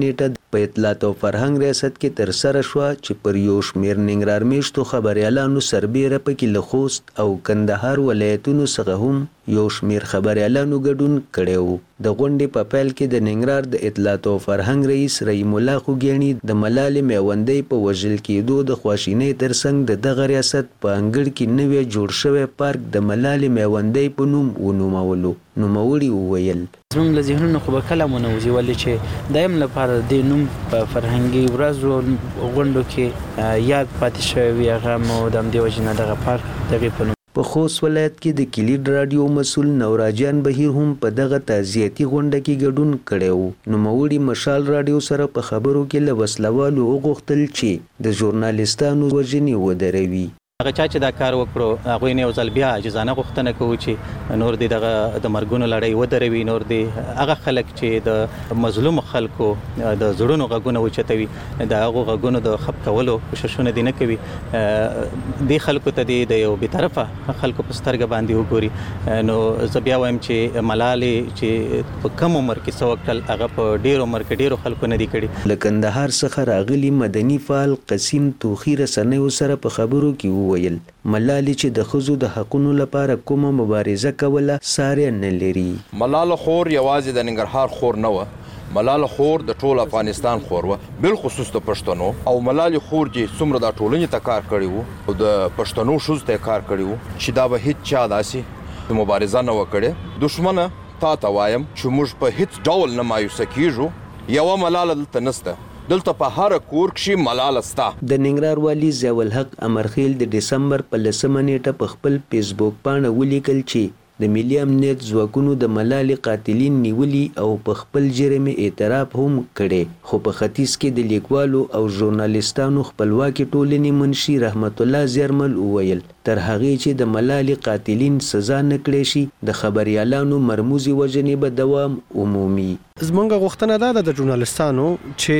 په اطلاعات او فرهنګ ریاست کې تر سره شو چې پر یو شمېر ننګرهار میشتو خبريالانو سربېره پکې له خوست او کندهار ولایتونو څخه هم یو شمېر خبريالانو ګډون کړی و. د غونډې په پیل کې د ننګرهار د اطلاعات او فرهنګ رئیس رحیم الله خوګیاڼي د ملالۍ میوندۍ په وژل کېدو د خواشینۍ ترڅنګ د دغه ریاست په انګړ کې نوی جوړ شوی پارک د ملالۍ میوندۍ په نوم ونومولو. نوموړي وویل زموږ له ذهنونو خو به کله مو نه وځي ولې چې د یم لپاره د نوم په فرهنګي ورځو غونډو کې یاد پاتې شوی وي هغه مو د همدې وجې نه دغه پارک دغې په نوم. په خوست ولایت کې د کلید رادیو مسول نوراجان بهیر هم په دغه تعزیتي غونډه کې ګډون کړی و. نوموړي مشال رادیو سره په خبرو کې له وسلوالو وغوښتل چې د ژورنالیستانو وژنې ودروي. هغه چا چې دا کار وکړو هغوی نه یو ځل بیا عاجزانه غوښتنه کوو چې نور دې دغه د مرګونو لړۍ ودروي، نور دې هغه خلک چې د مظلوم خلکو د زړونو غږونه اوچتوي د هغو غږونو د خپ کولو کوششونه دې نه کوي. دې خلکو ته دې د یو بېطرفه خلکو په سترګه باندې وګوري. نو زه بیا وایم چې ملالۍ چې په کم عمر کې څه وکړل هغه په ډېر عمر کې ډېرو خلکو نه دي کړي. له کندهار څخه راغلي مدني فعال قسیم توخي رسنیو سره په خبرو کې وویل ملالۍ چې د ښځو د حقونو لپاره کومه مبارزه کوله ساری نه لري. ملاله خور یوازې د ننګرهار خور نه وه، ملاله خور د ټول افغانستان خور وه، بالخصوص د پښتنو. او ملالۍ خور چې څومره د ټولنې ته کار کړی وو او د پښتنو ښځو ته کار کړی وو چې دا به هیڅ چا داسې مبارزه نه وکړي. دشمنه تا ته وایم چې موږ په هیڅ ډول نه مایوسه کیږو. یوه ملاله دلته نسته، دلته په هر کور کې ملاله ستا. د ننګرهار والي ضیاء الحق امرخیل د دسمبر په 10مه نیټه په خپل فیسبوک باندې ولیکل چې د ملي امنیت ځواکونو د ملالۍ قاتلین نیولي او په خپل جرم اعتراف هم کړي. خو په ختیځ کې د لیکوالو او ژورنالیستانو خپلواکي ټولنې منشي رحمت الله زیرمل وویل تر هغې چې د ملالۍ قاتلین سزا نه کړی شي د خبريالانو مرموزي وژنې به دوام عمومي. زمونږ غوښتنه دا ده د ژورنالیستانو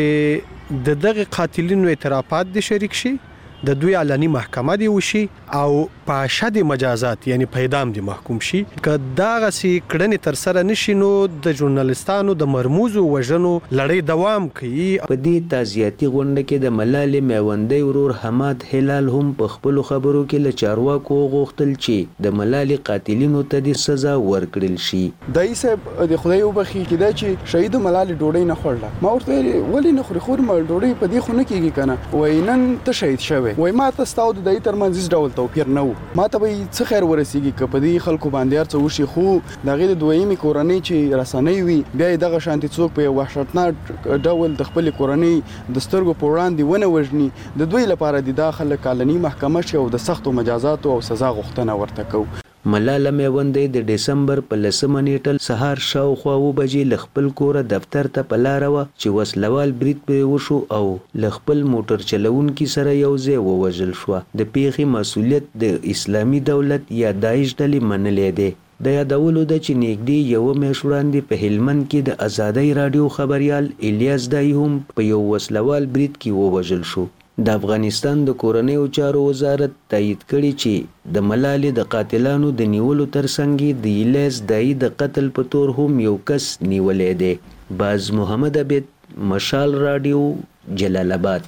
چې د دغه قاتلینو اعترافات دي شریک شي، د دوی علني محکمه دی وشي او په شد مجازات یعنی په اعدام دی محکوم شي. که دغه سي کړنې تر سره نشي نو د ژورنالیستانو د مرموزو وژنو لړۍ دوام کوي. په دې تعزیتي غونډه کې د ملالۍ میوندۍ ورور حماد هلال هم په خپل خبرو کې له چارواکو غوښتل چې د ملالۍ قاتلینو ته د سزا ورکړل شي. دای صاحب د خدای وبخي کده چې شهید ملالۍ ډوډۍ نه خورله. ما ورته ولې نه خوري؟ خور ما ډوډۍ په دې خو نه کیږي کنه. وای نن ته شهید شوی. وای ما ته ستاو د دای ترمنځ ډول توپیر نه و. ما ته به څه خیر ورسیږي که په دې خلکو باندې ارڅ وشي. خو دغه د دویمي کورنۍ چې رسنۍ وي بیا دغه شانتي څوک په وحشتناک ډول د خپل کورنۍ د سترګو په وړاندې ونه وژني. د دوی لپاره د داخله کالنی محکمه شي او د سختو مجازات او سزا غوښتنه ورته کو. ملاله میوندۍ د دسمبر په 10مه نیټه سهار شاوخوا 9 بجې له خپل کوره دفتر ته په لاره وه چې وسلوال برید پرې وشو او له خپل موټر چلونکي سره یو ځای ووژل شوه. د پیښې مسؤلیت د اسلامي دولت یا داعش ډلې منلی دی. د یادولو ده چې نږدې یوه میاشت وړاندې په هلمند کې د ازادۍ راډیو خبریال الیاس دای هم په یو وسلوال برید کې ووژل شو. د افغانستان د کورنیو چارو وزارت تایید کړي چې د ملالۍ د قاتلانو د نیولو ترڅنګ د الیاس دای د قتل په تور هم یو کس نیولې دی. باز محمد عبید، مشال رادیو، جلال آباد.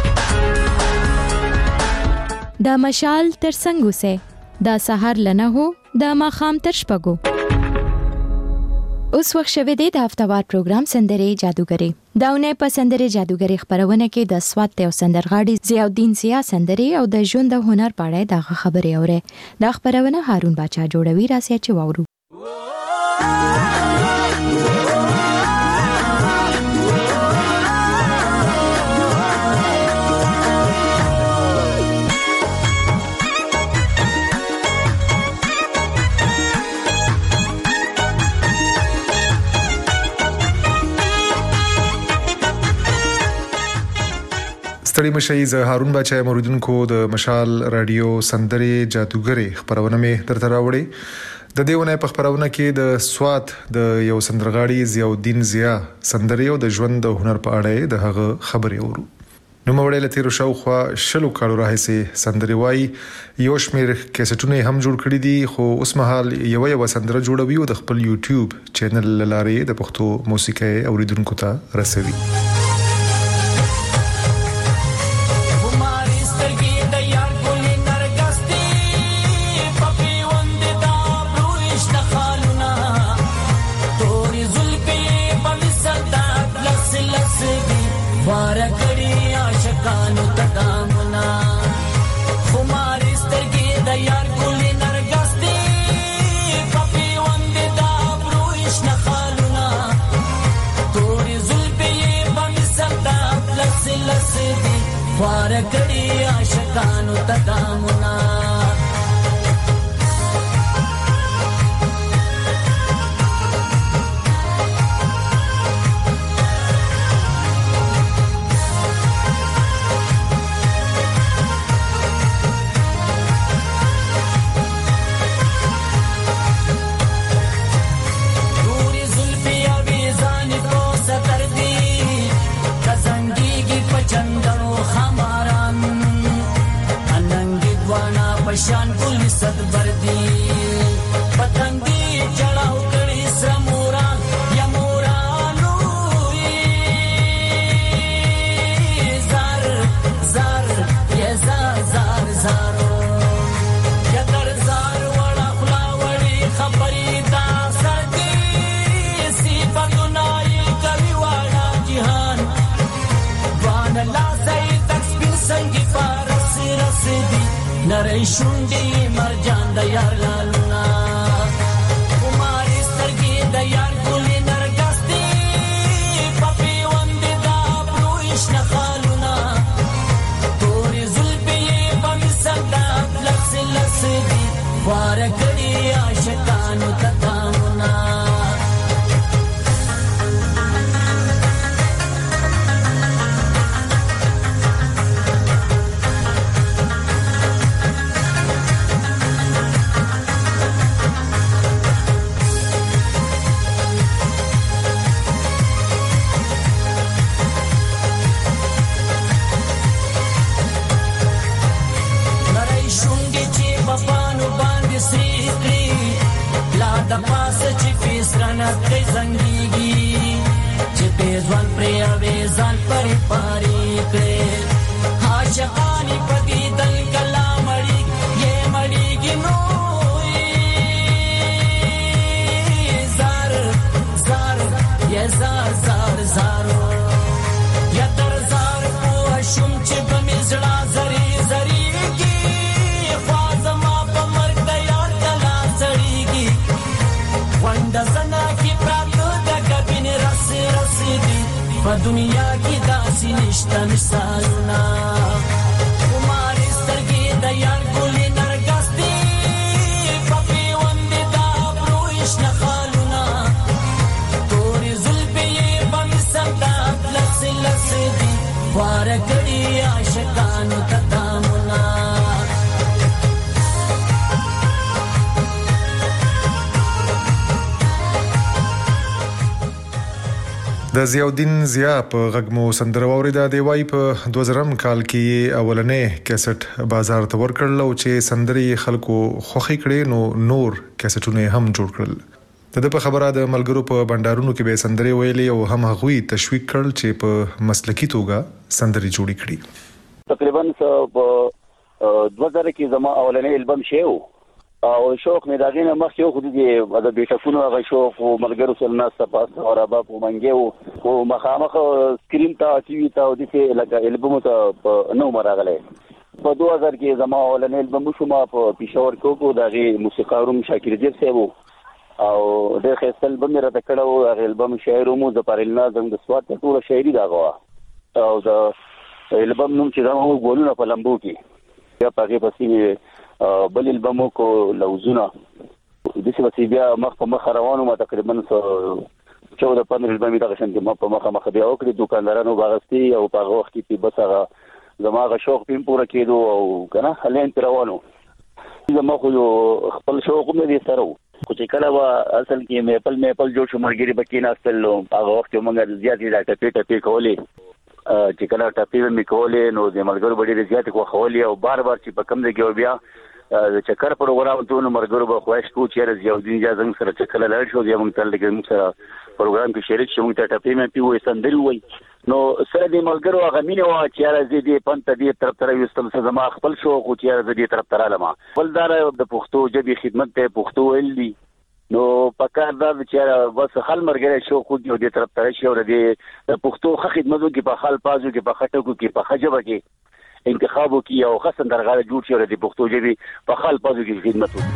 د مشال ترڅنګ اوسه د سحر لنه هو د ماخام تر شپږو. اوس وخت شوه دی د هفتوار پروګرام سندرې جادوګری. داونه په سندرې جادوګری خبرونه کې د سوات او سندرغاړي ضیاء الدین ضیاء سندرې او د ژوند د هنر په اړه د خبرې اوره. دا خبرونه هارون باچا جوړوي راسي چې واورو. ستړي مشي زه هارون باچا موریدونکو د مشال رادیو سندرې جادوګری خبرونه مې درته راوړې. د دې ونه په خبرونه کې د سوات د یو سندرغاړي ضیاء الدین ضیاء سندرې او د ژوند د هنر په اړه د هغه خبرې اورو. نو موړې لته رو شاوخوا شلو کالو راهسي سندرې وای یو شمیر کیسټونه هم جوړ کړی دي. خو اوس مهال یو سندره جوړوي او د خپل یوټیوب چینل لاره د پښتو موسیقي اوریدونکو ته رسوي. عاشقانو تدامنا पशान पुलिस बर्दी पतंगी चढ़ाओ कड़ी समोरा यमोरा नूरी जार जार ये जार जारो यदर जार वड़ा खुलावड़ी खबरीदा सर्दी सी पगुनाई कवि वाड़ा जिहान वान ला सही तस्बीर संगी पारस रसदी नरे शुंडी मरजान दयार लालना कुमारी स्तरगी दयार गुली नरगस्ती पपी वंदी दा प्रूइश नखालुना तोरी जुल्पी बमिसल दा लक्स लक्सदी वारकड़ी आशकानु ततामुना د پاس چې فیسرانه کې زنګيږي چې پیزوان پرې اوېزان پرې پاري کړې عاشقانی پدې دل کلا مړی یې مړیږي نو زار زار یې زار زار زارو یا در زار په شوم چې په مزړه زری زری کې فاطمه په مرګ تیار کلا سړیږي واندا زنا کی پراتو د کبین رس رس دی په دنیا کې داسې نشته مثالونه کماری سترګې د یار ګلې نرګستې پپی وندې دا پرویش نخالونه تورې زلفې په مثل دا لس لس دی واره کړي عاشقانو تدامونه د ضیاءالدین ضیاء په غږمو سندره واوریده دی وای په 2000 کال کې اولنې کیسټ بازار ته ورکړل او چې سندري خلکو خوخي کړي نو نور کیسټونه هم جوړ کړل د په خبره د ملګرو په بندارونو کې به سندري ویلي او هم هغوی تشویق کړل چې په مسلکی توګه سندري جوړی کړي تقریبا 2000 کې زما اولنې البم شیو او شوق مې داغینه مخ یو خو دې د بیٹفونو هغه شوق او ملګرو سره ناسته پاس او رابا په منګو او مخامخ سکرین ته ټي وي ته د څه لکه البم ته نو مرغله په 2000 کې زما ولنې البم شو ما په پېښور کې دغه موسیقاروم شاکر جیب صاحب او د خپل البم را تکړو هغه البم شاعر مو ظفر الناظم د سواد ټول شاعري دا غوا او د البم نوم چې دا مو ګولونه په لمبو کې یا پاګه پسې بل البمو کو لوزونه د څه وسی بیا مخ په مخ روانو ما تقریبا 14-15 البم دا شان کې ما په مخ بیا وکړي دکاندارانو باغستی او په وخت کې بس هغه زماغه شوق پم پوره کېدو او کنه هلین روانو زما خو خپل شوق مې دي سره خو چې کله وا اصل کې میپل جوړ شو مرګري بکې ناستل هغه وخت موږ زیاتې دا ټپې کولې چې کله ټپې مې کولې نو د مرګرو ډېر زیاتې خو خولې او بار چې په کم ځای کې بیا چکر پروګرام ته نو مرګرو به خوښ کو چې ضیاءالدین اجازه سره چکر لړ شو بیا موږ تل کې موږ سره پروګرام کې شریک شوم ته ټپې مې پیوې سندري وای نو سره د مرګرو هغه مینه وا چې راځي دې پنت دې طرف تر یوستم زما خپل شوق او چې راځي دې طرف تر علما بلدار د پښتو ژبې خدمت ته پښتو ویل دي نو پکار دا چې بس خل مرګره شوق او دې طرف تر شي او دې پښتو خدمتو کې په خال پازو کې په خټکو کې په خجبه کې انتخابو کې او خاصه درغاله جوړ شي د پښتو ژبې په خال پازو کې خدمت وکړي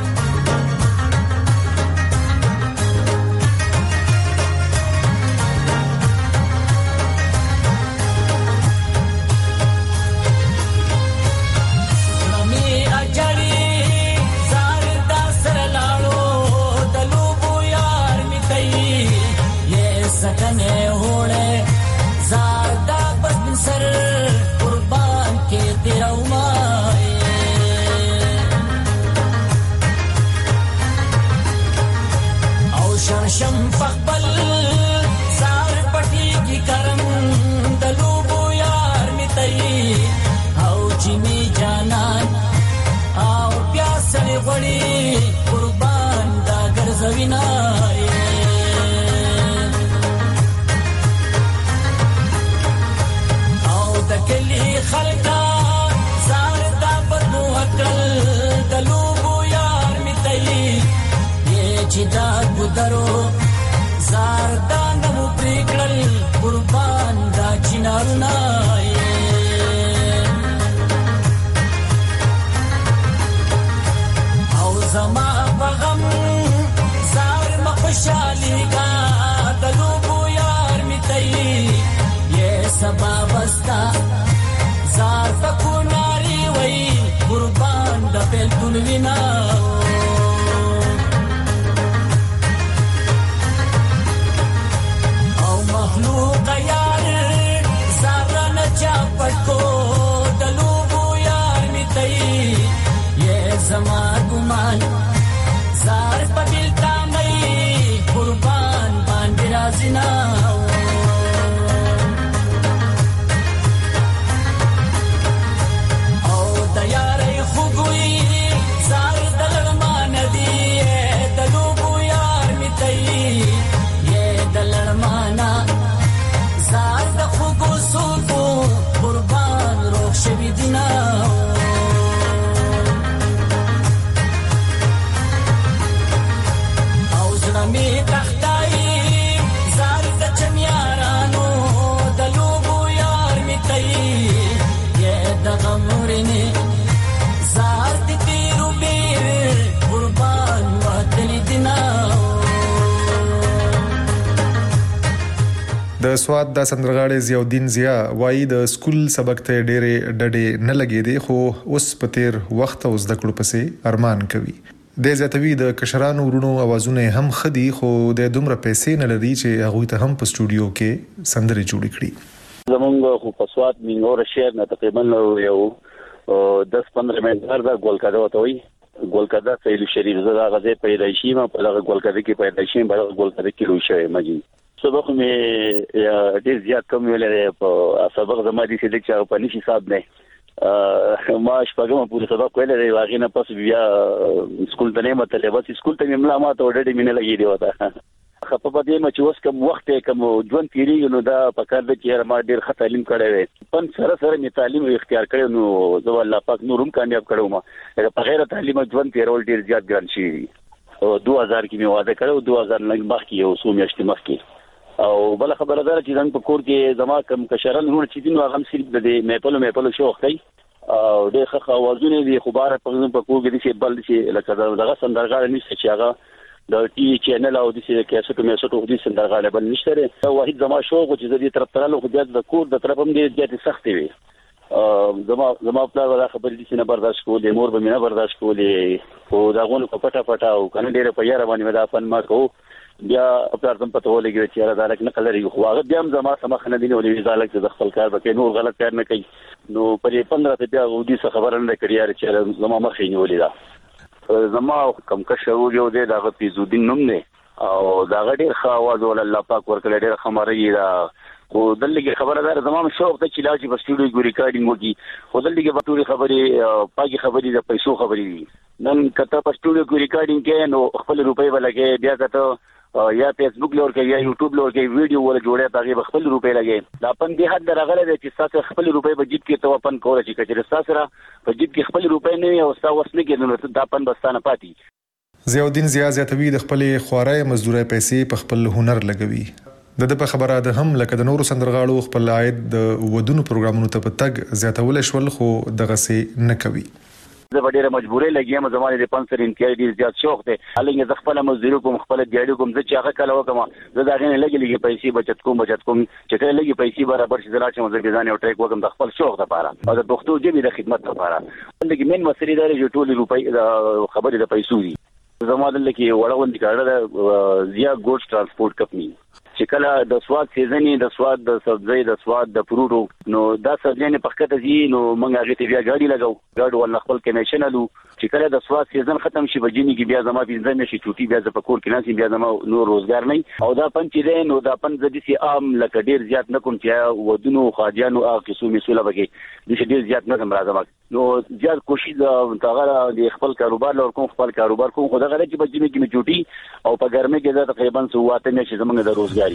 بیلتون وینا او مخلوق یار زارا نچا پټکو دلوبو یار میتئی یہ زما ګمان زار په دل تامي قربان باندې رازینا د سواد د سندرغاړي ضیاءالدین ضیاء وایي د سکول سبق ته ډېرې ډډې نه لګېدې خو اوس په تیر وخت او زده کړو پسې ارمان کوي. د زیاتوي د کشرانو ورونو اوازونه هم خدي خو د دومره پیسې نه لري چې هغه ته هم په سټوډیو کې سندرې جوړې کړي. زمونږ خو په سواد منور شهر نه تقریبا یو 10-15 منټر دا ګولکاده وته وي. ګولکاده سیل شریف زړه غزه پیدایشي ما په هغه ګولکاده کې پیدایشي په هغه ګولکاده کې لوي مجي سبق مې ډېر زیات کم ویلې په سبق زما دي چې د په نشي صاحب نه ما شپږم پورې سبق ویلې واغې نه پس بیا سکول ته نه مته بس سکول ته مې ملا ما ته ډېر مینه لګې دی وته خپه پدې ما چې اوس کوم وخت کوم ژوند تیریږي نو دا په کار د چې ما ډېر ښه تعلیم کړی وي پن سره مې تعلیم اختیار کړی نو زه الله پاک نورم کامیاب کړم ما په غیر تعلیم ژوند تیرول ډېر زیات ګران شي 2000 کې مې واده کړو 2000 لږ مخکې یو څو میاشتې مخکې او بل خبره ده چې څنګه په کور کې زما کم کشران نور چې دین واغم سیل د میپلو شوخ کوي او د خخ اوازونه دي خبره په کور کې چې بل چې لکه دغه سندرغاړي نشته چې هغه د ټي چینل او د کیسټو میسټو د سندرغاړي بل نشته واحد زما شوق چې د دې طرف ترلو خو د کور د طرف هم دې زیات سخت وي زما په لاره خبرې دي چې نه برداشت کولې مور به نه برداشت کولې او دا غون په پټه او کنه ډېر په یاره باندې دا فن ما کو بیا په تاسو پته ولګي چې را دالک نه کلري خو هغه بیا هم زما سمخ نه دي ولې ځالک د خپل کار وکړي نور غلط کار نه کوي نو پرې 15 ته بیا ودي څه خبره نه کړی چې زما مخې نیولې دا زما کم کشو یو دی دا پیزودین نوم نه او دا غډیر ښه आवाज ول الله پاک ورکړي ډېر خمري دا خو دلته خبره ده زما شوق ته چې لاجی په سټوډیو کې ریکارډینګ وکي خو دلته په ټولې خبرې پاکي خبرې د پیسو خبرې نن کته په سټوډیو کې ریکارډینګ کې نو خپل روپۍ ولګي بیا کته یا فیسبوک لور کې یا یوټیوب لور کې ویډیو ول جوړه تاګه خپل روپۍ لګي دا پن دې حد درغله دي چې تاسو خپل روپۍ په جیب کې تو پن کول چې کچره تاسو را په جیب کې خپل روپۍ نه او تاسو وسنه کې نو دا پن بستانه پاتې ضیاءالدین ضیاء زیاتوي د خپل خوارای مزدوري پیسې په خپل هنر لګوي د په خبره ده هم لکه د نورو سندرغاړو خپل عاید د ودونو پروګرامونو ته په تګ زیاتول شول خو دغه سي نه کوي زه ډېره مجبورې لګیم زمانه د پنځر امتیاز ډېر زیات شوق دی الګ زه خپل مزدوري کوم خپل دیاړي کوم زه چې هغه کله وکم زه دا غنه لګي پیسې بچت کوم چې کله لګي پیسې برابر شي زراعت مزه ځان یو ټریک وکم د خپل شوق لپاره او د پښتو ژبې د خدمت لپاره لکه من مسری داري جو ټولې روپۍ خبرې د پیسو دي زموږ دلته وړاندې کړه زیا ګوډز ترانسپورت کمپنی چې کله د سواد سیزنی د سواد د سبزی د سواد د فروټو نو دا سبزی په خطه دي نو موږ هغه ته بیا ګاډي لګاو ول خپل کمیشن الو چې کله د سواد سیزن ختم شي بجینی کې بیا زما پینځه نشي چوټي بیا د پکور کې ناسي بیا زما نو روزګار نه او دا پن چې دی نو دا پن د دې عام لکه ډیر زیات نه کوم چې ودونو خاجانو هغه قسمه مسوله بګي د ډیر زیات نه راځم نو زیات کوشش دا د خپل کاروبار لور کوم خپل کاروبار کوم خدای غره چې بجینی کې چوټي او په ګرمه کې دا تقریبا 7 نشي زمونږ د روزګار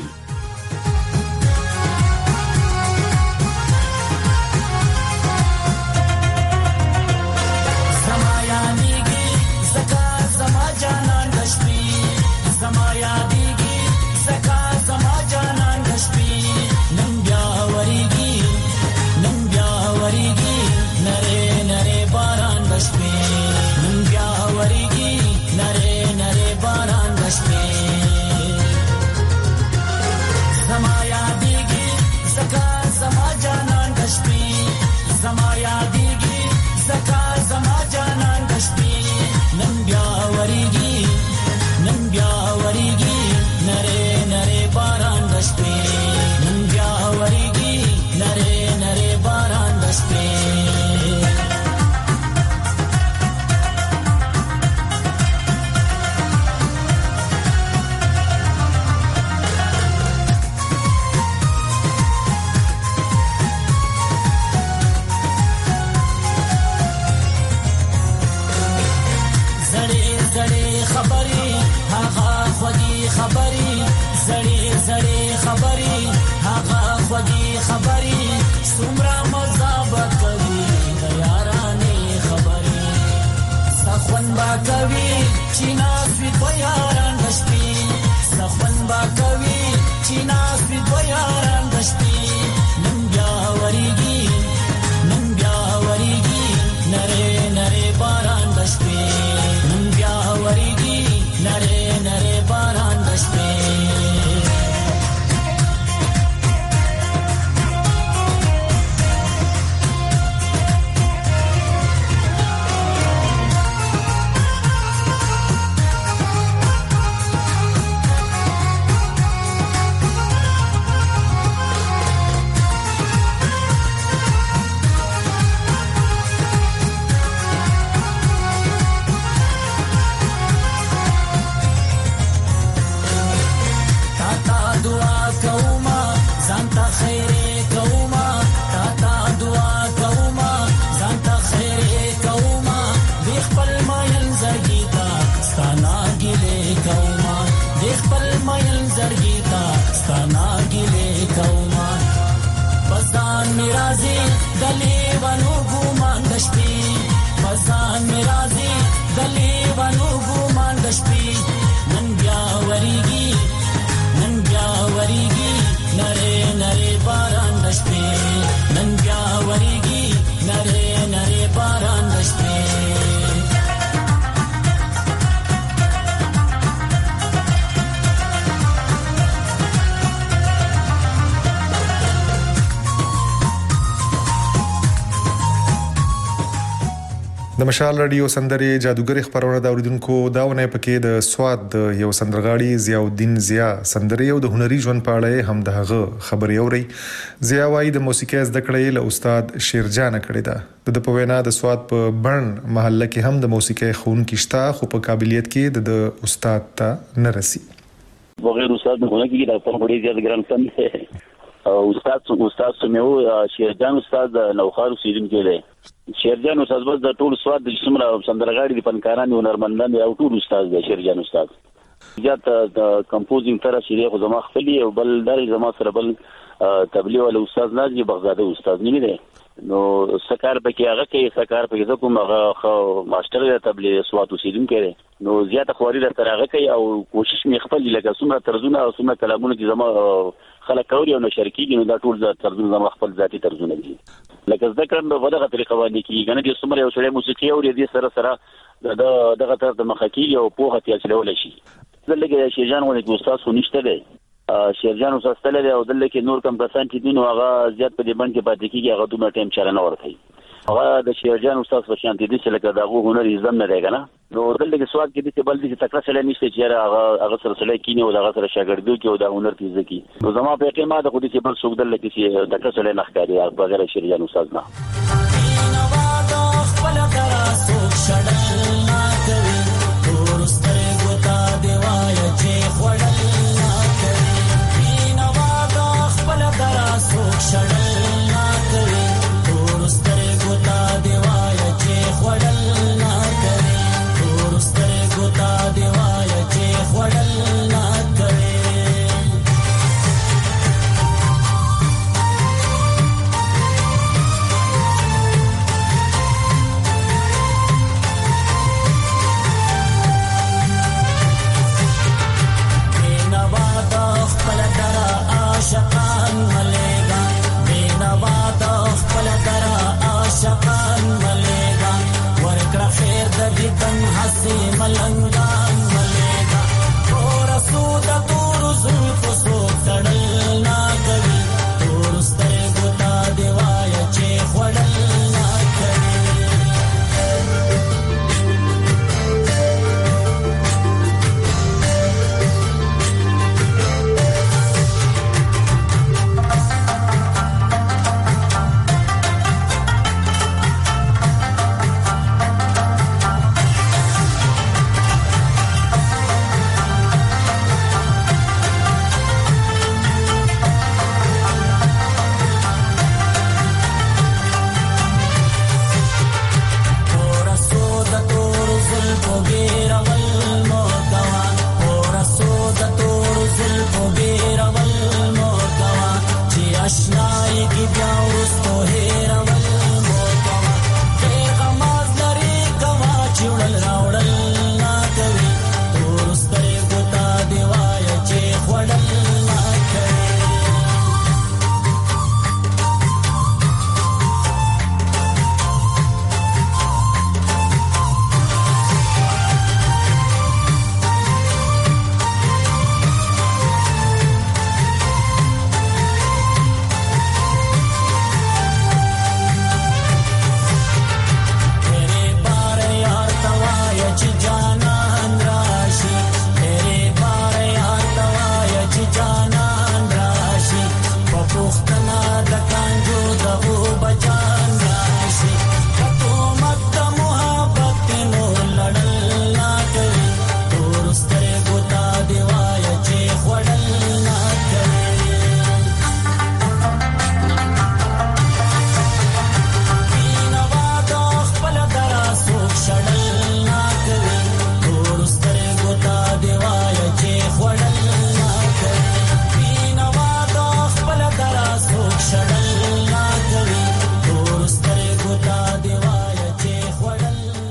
خوږی خبرې څومره مزابت کوي د یارانې خبرې سخون با کوي چې ناس وي په یاران د شپې سخون با کوي چې ناس وي په یاران د شپې نن بیا وریږي نره نره باران د شپې نن بیا وریږي نره نره باران د شپې د مشال رادیو سندرې جادوګر خبرونه دا اوریدونکو داونه پکې د سواد د یو سندرغاړي ضیاءالدین ضیا سندرې او د هنري ژوند په اړه هم دغه خبري اوري. ضیا وايي د موسیقي زده کړې له استاد شیرجان کړې ده. د په وینا د سواد په بڼ محله کې هم د موسیقي خونکي شته خو په قابلیت کې د استاد ته نه رسي. بغیر استاد نه کې د په وړي زیات ګران سم استاد سمو شیرجان استاد نوخار سیدن کې دی. شیرجان استاد بس د ټول سواد د څومره سندرغاړي د فنکاران او هنرمندان او ټول استاد دی شیرجان استاد. زیات د کمپوزینګ تر شریخ زما خپل او بل در زما سره بل تبلیغ ول استاد ناجی بغدادي استاد نیمه دی. نو سکار پکې هغه کې سکار پکې کوم هغه ماستر د تبلیغ سواد سیدن کې نو زیات خواري د ترغه کوي او کوشش می خپل لکه څومره ترزونه او څومره کلامونه چې زما خلک کوي او نشر کیږي نو دا ټول د ترزونه زما خپل ذاتی ترزونه دي. لکه ذکر نو ودغه طریقه باندې کیږي کنه چې څومره یو سره موسیقي او دې سره سره دغه تر د مخکې او په هتیا چلول شي. دلته شیرجان ولې استاد خو نشته دی. شیرجان استاد ستل دی او دلته نور کم کسان چې دین هغه زیات په دې باندې پاتې کیږي هغه دومره ټیم چرنه ورکړي. هغه د شیرجان استاد په شان دي چې لکه دغه هنر یزم نه دی کنه. نو دلته سواد کې دې بل دې تکړه سره نشته چې هغه سره سره کینی او هغه سره شاګردو کې او د هنر تیز کی. نو زما په کې ما د خو دې بل څوک دلته چې تکړه سره نه ښکاري هغه بغیر شیرجان استاد نه.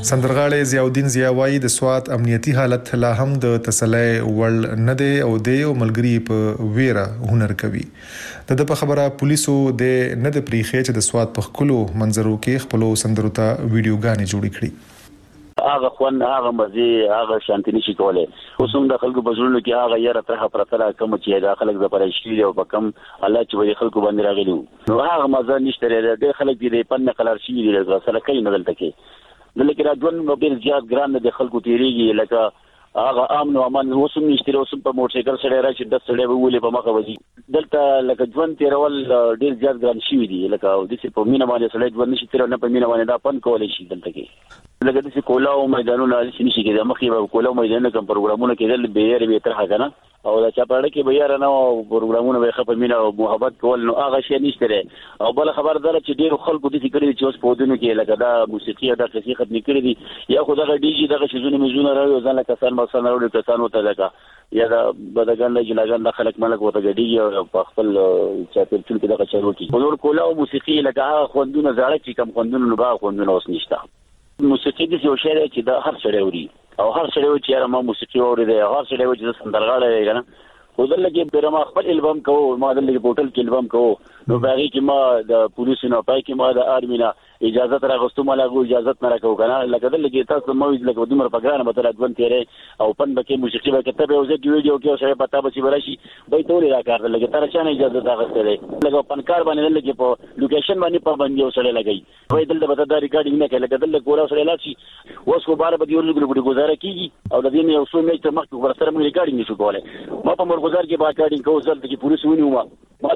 سندرغاړي ضیاءالدین ضیا وایي د سوات امنیتي حالت لا هم د تسلی وړ نه دی او د یو ملګری په ویره هنر کوي. د په خبره پولیسو د نه د پریخي چې د سوات په خلکو منظرو کې خپل سندرو ته ویډیوګانې جوړې کړې. هغه خوان هغه مزه هغه شانتي نشي کوله. اوسم د خلکو بزرګونو کې هغه یاره ترخه پرتره کوم چې د خلک د پرېشتي او په کم الله چې وي خلکو باندې راغلي نو هغه مزه نشته لري. د خلک دې پنه کلر شي دي سره کوي نه دلته کې دلته را ژوند نو ډیر زیات ګران د خلکو تیریږي لکه هغه امن او امان اوسم نشته اوسم په موټر سایکل سره راشي د سړی وولې په مخه وځي دلته لکه ژوند تیرول ډیر زیات ګران شي دي لکه د څه په مینه باندې سړی ژوند نشي تیر نه په مینه باندې دا پن کولای شي دلته کې لکه د څه کولاو میدانونه نشي کېږي مخې به کولاو میدانونه کوم پروګرامونه کېدل به یې به تر هغه نه او دا چا پړه کې به یاره نه پروګرامونه به خپل مینه او محبت کول نو هغه شی نشته او بل خبردار چې ډیر خلکو د ذکر چې اوس په ودونو کې لکه دا موسیقي دا څه ختم کړی دي یا خو دا ډي جی دا شزونه مزونه راوي ځان لکه کسان مثلا راوي کسان وته لکه یا دا بدګان له جلاګان د خلک ملک وته غډي او په خپل چاپل کې دا چلو کی په نور کولا او موسیقي لکه خوندونه زړه چې کم خوندونه نو با خوندونه اوس نشته. موسیقي د یو شی چې دا هر سړی اوري او هر سړی چې ما موسیقي اوري دی هر سړی چې سندرغاړی دی کنه ودل کې پیرما خپل البم کوو ما دل کې پورتل کې البم کوو نو باغی کې ما د پولیسو نه پای کې ما د آرمي نه اجازه تر غوښتو ما لاغو اجازه نه راکو کنه لکه دل کې تاسو مو لکه دومره پګرانه به تر ځوان تیرې او پن بکې موسیقي به کتابه او زه ویډیو کې سره پتا به چې براشي به ټول راکار لګي تر چا نه اجازه دا غوښتلې لکه پنکار باندې دل کې په لوکیشن باندې پابندي او سره لګي وای دل به دا ریکارډینګ نه کوي لکه دل کولا سره لاشي اوس کو بار به یو لګړو گزاره کیږي او د دې یو څو میچ ته مخکې ورسره موږ ریکارډینګ نشو کولای ما په مرغزار کې با ریکارډینګ کوو ځل کې پولیس ونیو ما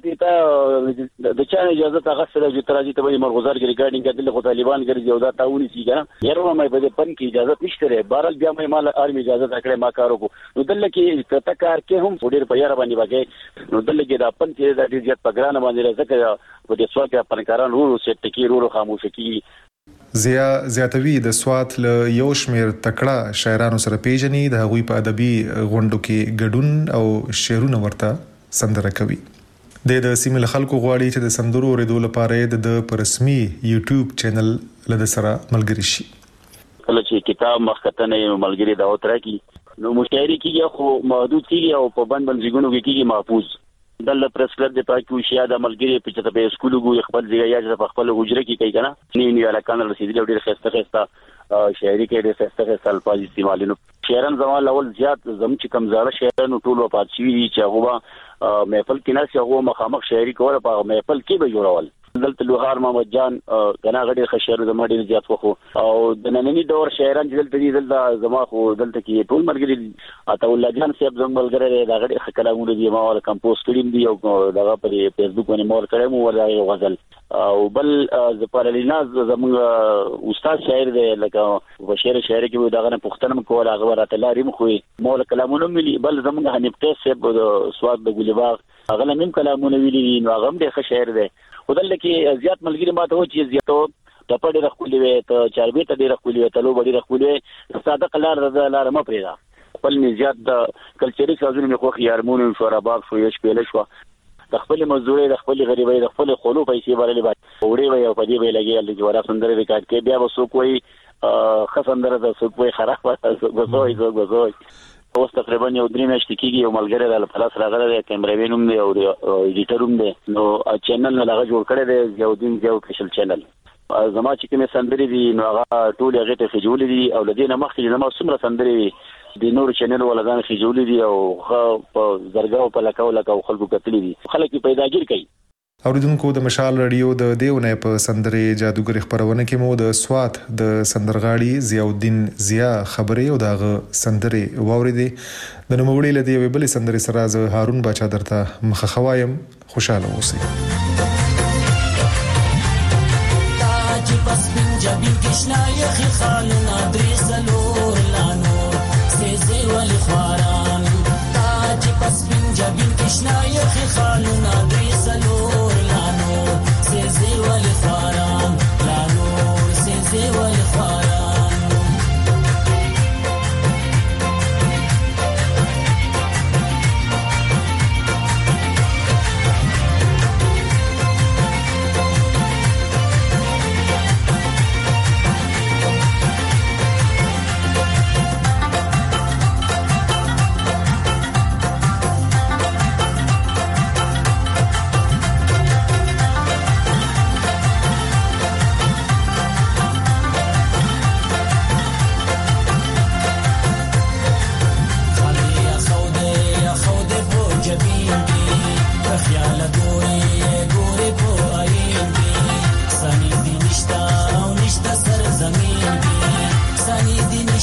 ته د چا اجازه ته غسل چې ترازی ته به مرغزار کې ریکارډینګ کړل خو طالبان ګرځي او دا تاونی سي کنه یاره ما په دې پن کې اجازه نشته لري بهرال بیا مې مال آرمي اجازه راکړې ما کارو کو نو دل کې کته کار کې هم ډېر په یاره باندې واګي نو دل کې دا پن کې دا ډېر زیات پګرانه باندې راځي په دې سوال کې پنکاران ورو سټ کې ورو خاموش کی. زیاتوي د سوات له یو شمیر تکړه شاعرانو سره پیژني د هغوی په ادبي غونډو کې ګډون او شعرونه ورته سندره کوي. د سیمه خلکو غواړي چې د سندرو اوریدو لپاره د رسمي یوټیوب چینل له سره ملګری شي. کله چې کتاب مخکتنه ملګری دا وتره کی نو مشاعري کیږي خو محدود کیږي او په بند ځګونو کې کیږي محفوظ دل پریس کلب د پاکو شیا د ملګری په چته په اسکول ګو خپل ځای یا چې په خپل حجره کې کوي کنه نه علاقه رسیدلی ډیر خسته شاعري کې ډیر خسته الفاظ استعمالونو شعرن زموږ لول زیات زم چې کمزاله شعرن ټول وفات شي چې هغه محفل کې نه هغه مخامخ شاعري کوله په محفل کې به جوړول دلته لوهار محمد جان غنا غډي خشر د ماډي زیات خو او د نننی دور شاعران چې دلته زما خو دلته کې ټول مرګري عطا الله جان صاحب زموږ ملګری دا غډي کلامونه دي ما ول کمپوز کړیم دي او دغه پر فیسبوک باندې مور کړم ورای غزل او بل زپارلیناز زموږ استاد شاعر دی لکه بشیر شاعر کې دغه نه پښتنم کول هغه راته لاریم خو مول کلامونه ملي بل زموږ حنیف صاحب د سواد د ګلباغ هغه نیم کلامونه ویلي نو هغه هم د شاعر دی ودل کې زیات ملګری ماته و چې زیاتو د پړې رخولې وې ته چاربې ته ډېر رخولې وې ته لو بډې رخولې صادق لار ما پرېدا خپل می زیات د کلچري سازونه مې خو خيارمون شو رباب شو یش پیل شو د خپل مزدوري د خپل غریبۍ د خپل خلو پیسې ورلې باندې وړې وې او په دې وې لګي چې ورا سندره ریکارډ کې بیا وسو کوئی خسندره د سو کوئی خراب غوځوي اوس تقریبا یو درې میاشتې کېږي یو ملګری د پلاس راغلی دی کیمراوین هم دی او ایډیټر هم دی نو چینل نه هغه جوړ کړی دی ضیاءالدین ضیا افیشل چینل زما چې کومې سندرې دي نو هغه ټول هغې ته خجولې دي او له دې نه مخکې زما څومره سندرې د نور چینل ولا ځان خجولې دي او په زرګاو په لکاو خلکو کتلې دي خلک پیداګیر کوي. اوریدونکو د مشال رادیو د دیونه په سندرې جادوګر خبرونه کې مو د سوات د سندرغاړي ضیاءالدین ضیا خبرې او دغه سندرې واوریدې د نوموړي لدی وی بل سندرې سره ز هارون بچا درته مخه خوایم خوشاله اوسئ. تاج پس پنجابی کشنا یخ خالنا درزلور لانو سيزي والخواران تاج پس پنجابی کشنا یخ خالنا درزلور سيزي والخواران لانو سيزي والخواران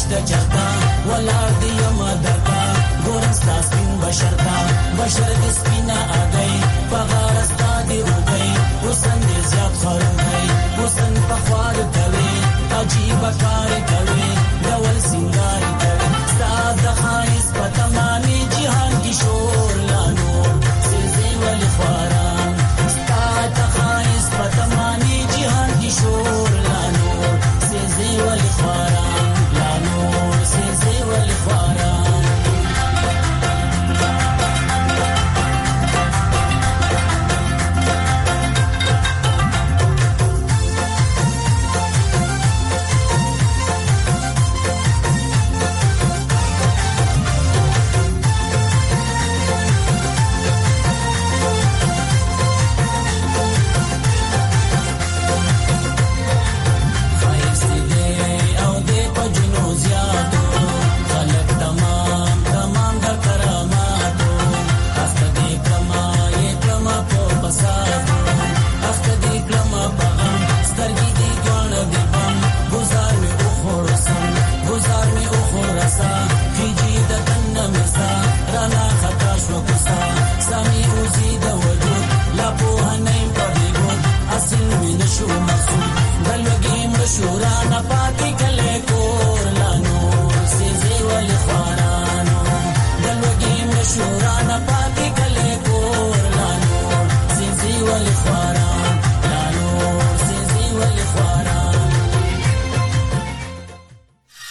نشته چرتا ولار دی یما درتا ګورم ستا سپین بشر د سپینا اگئی بغار ستا دی روگئی حسن دی زیاد خورنگئی حسن پخوار کوي عجیب کار کوي ډول سنگار کوي ستا د خایس پتمانی جهان کی شور لانو سیزی ولی خواران ستا د خایس پتمانی جهان کی شور لانو سیزی ولی خواران لانو سیزی ولی خواران Shurana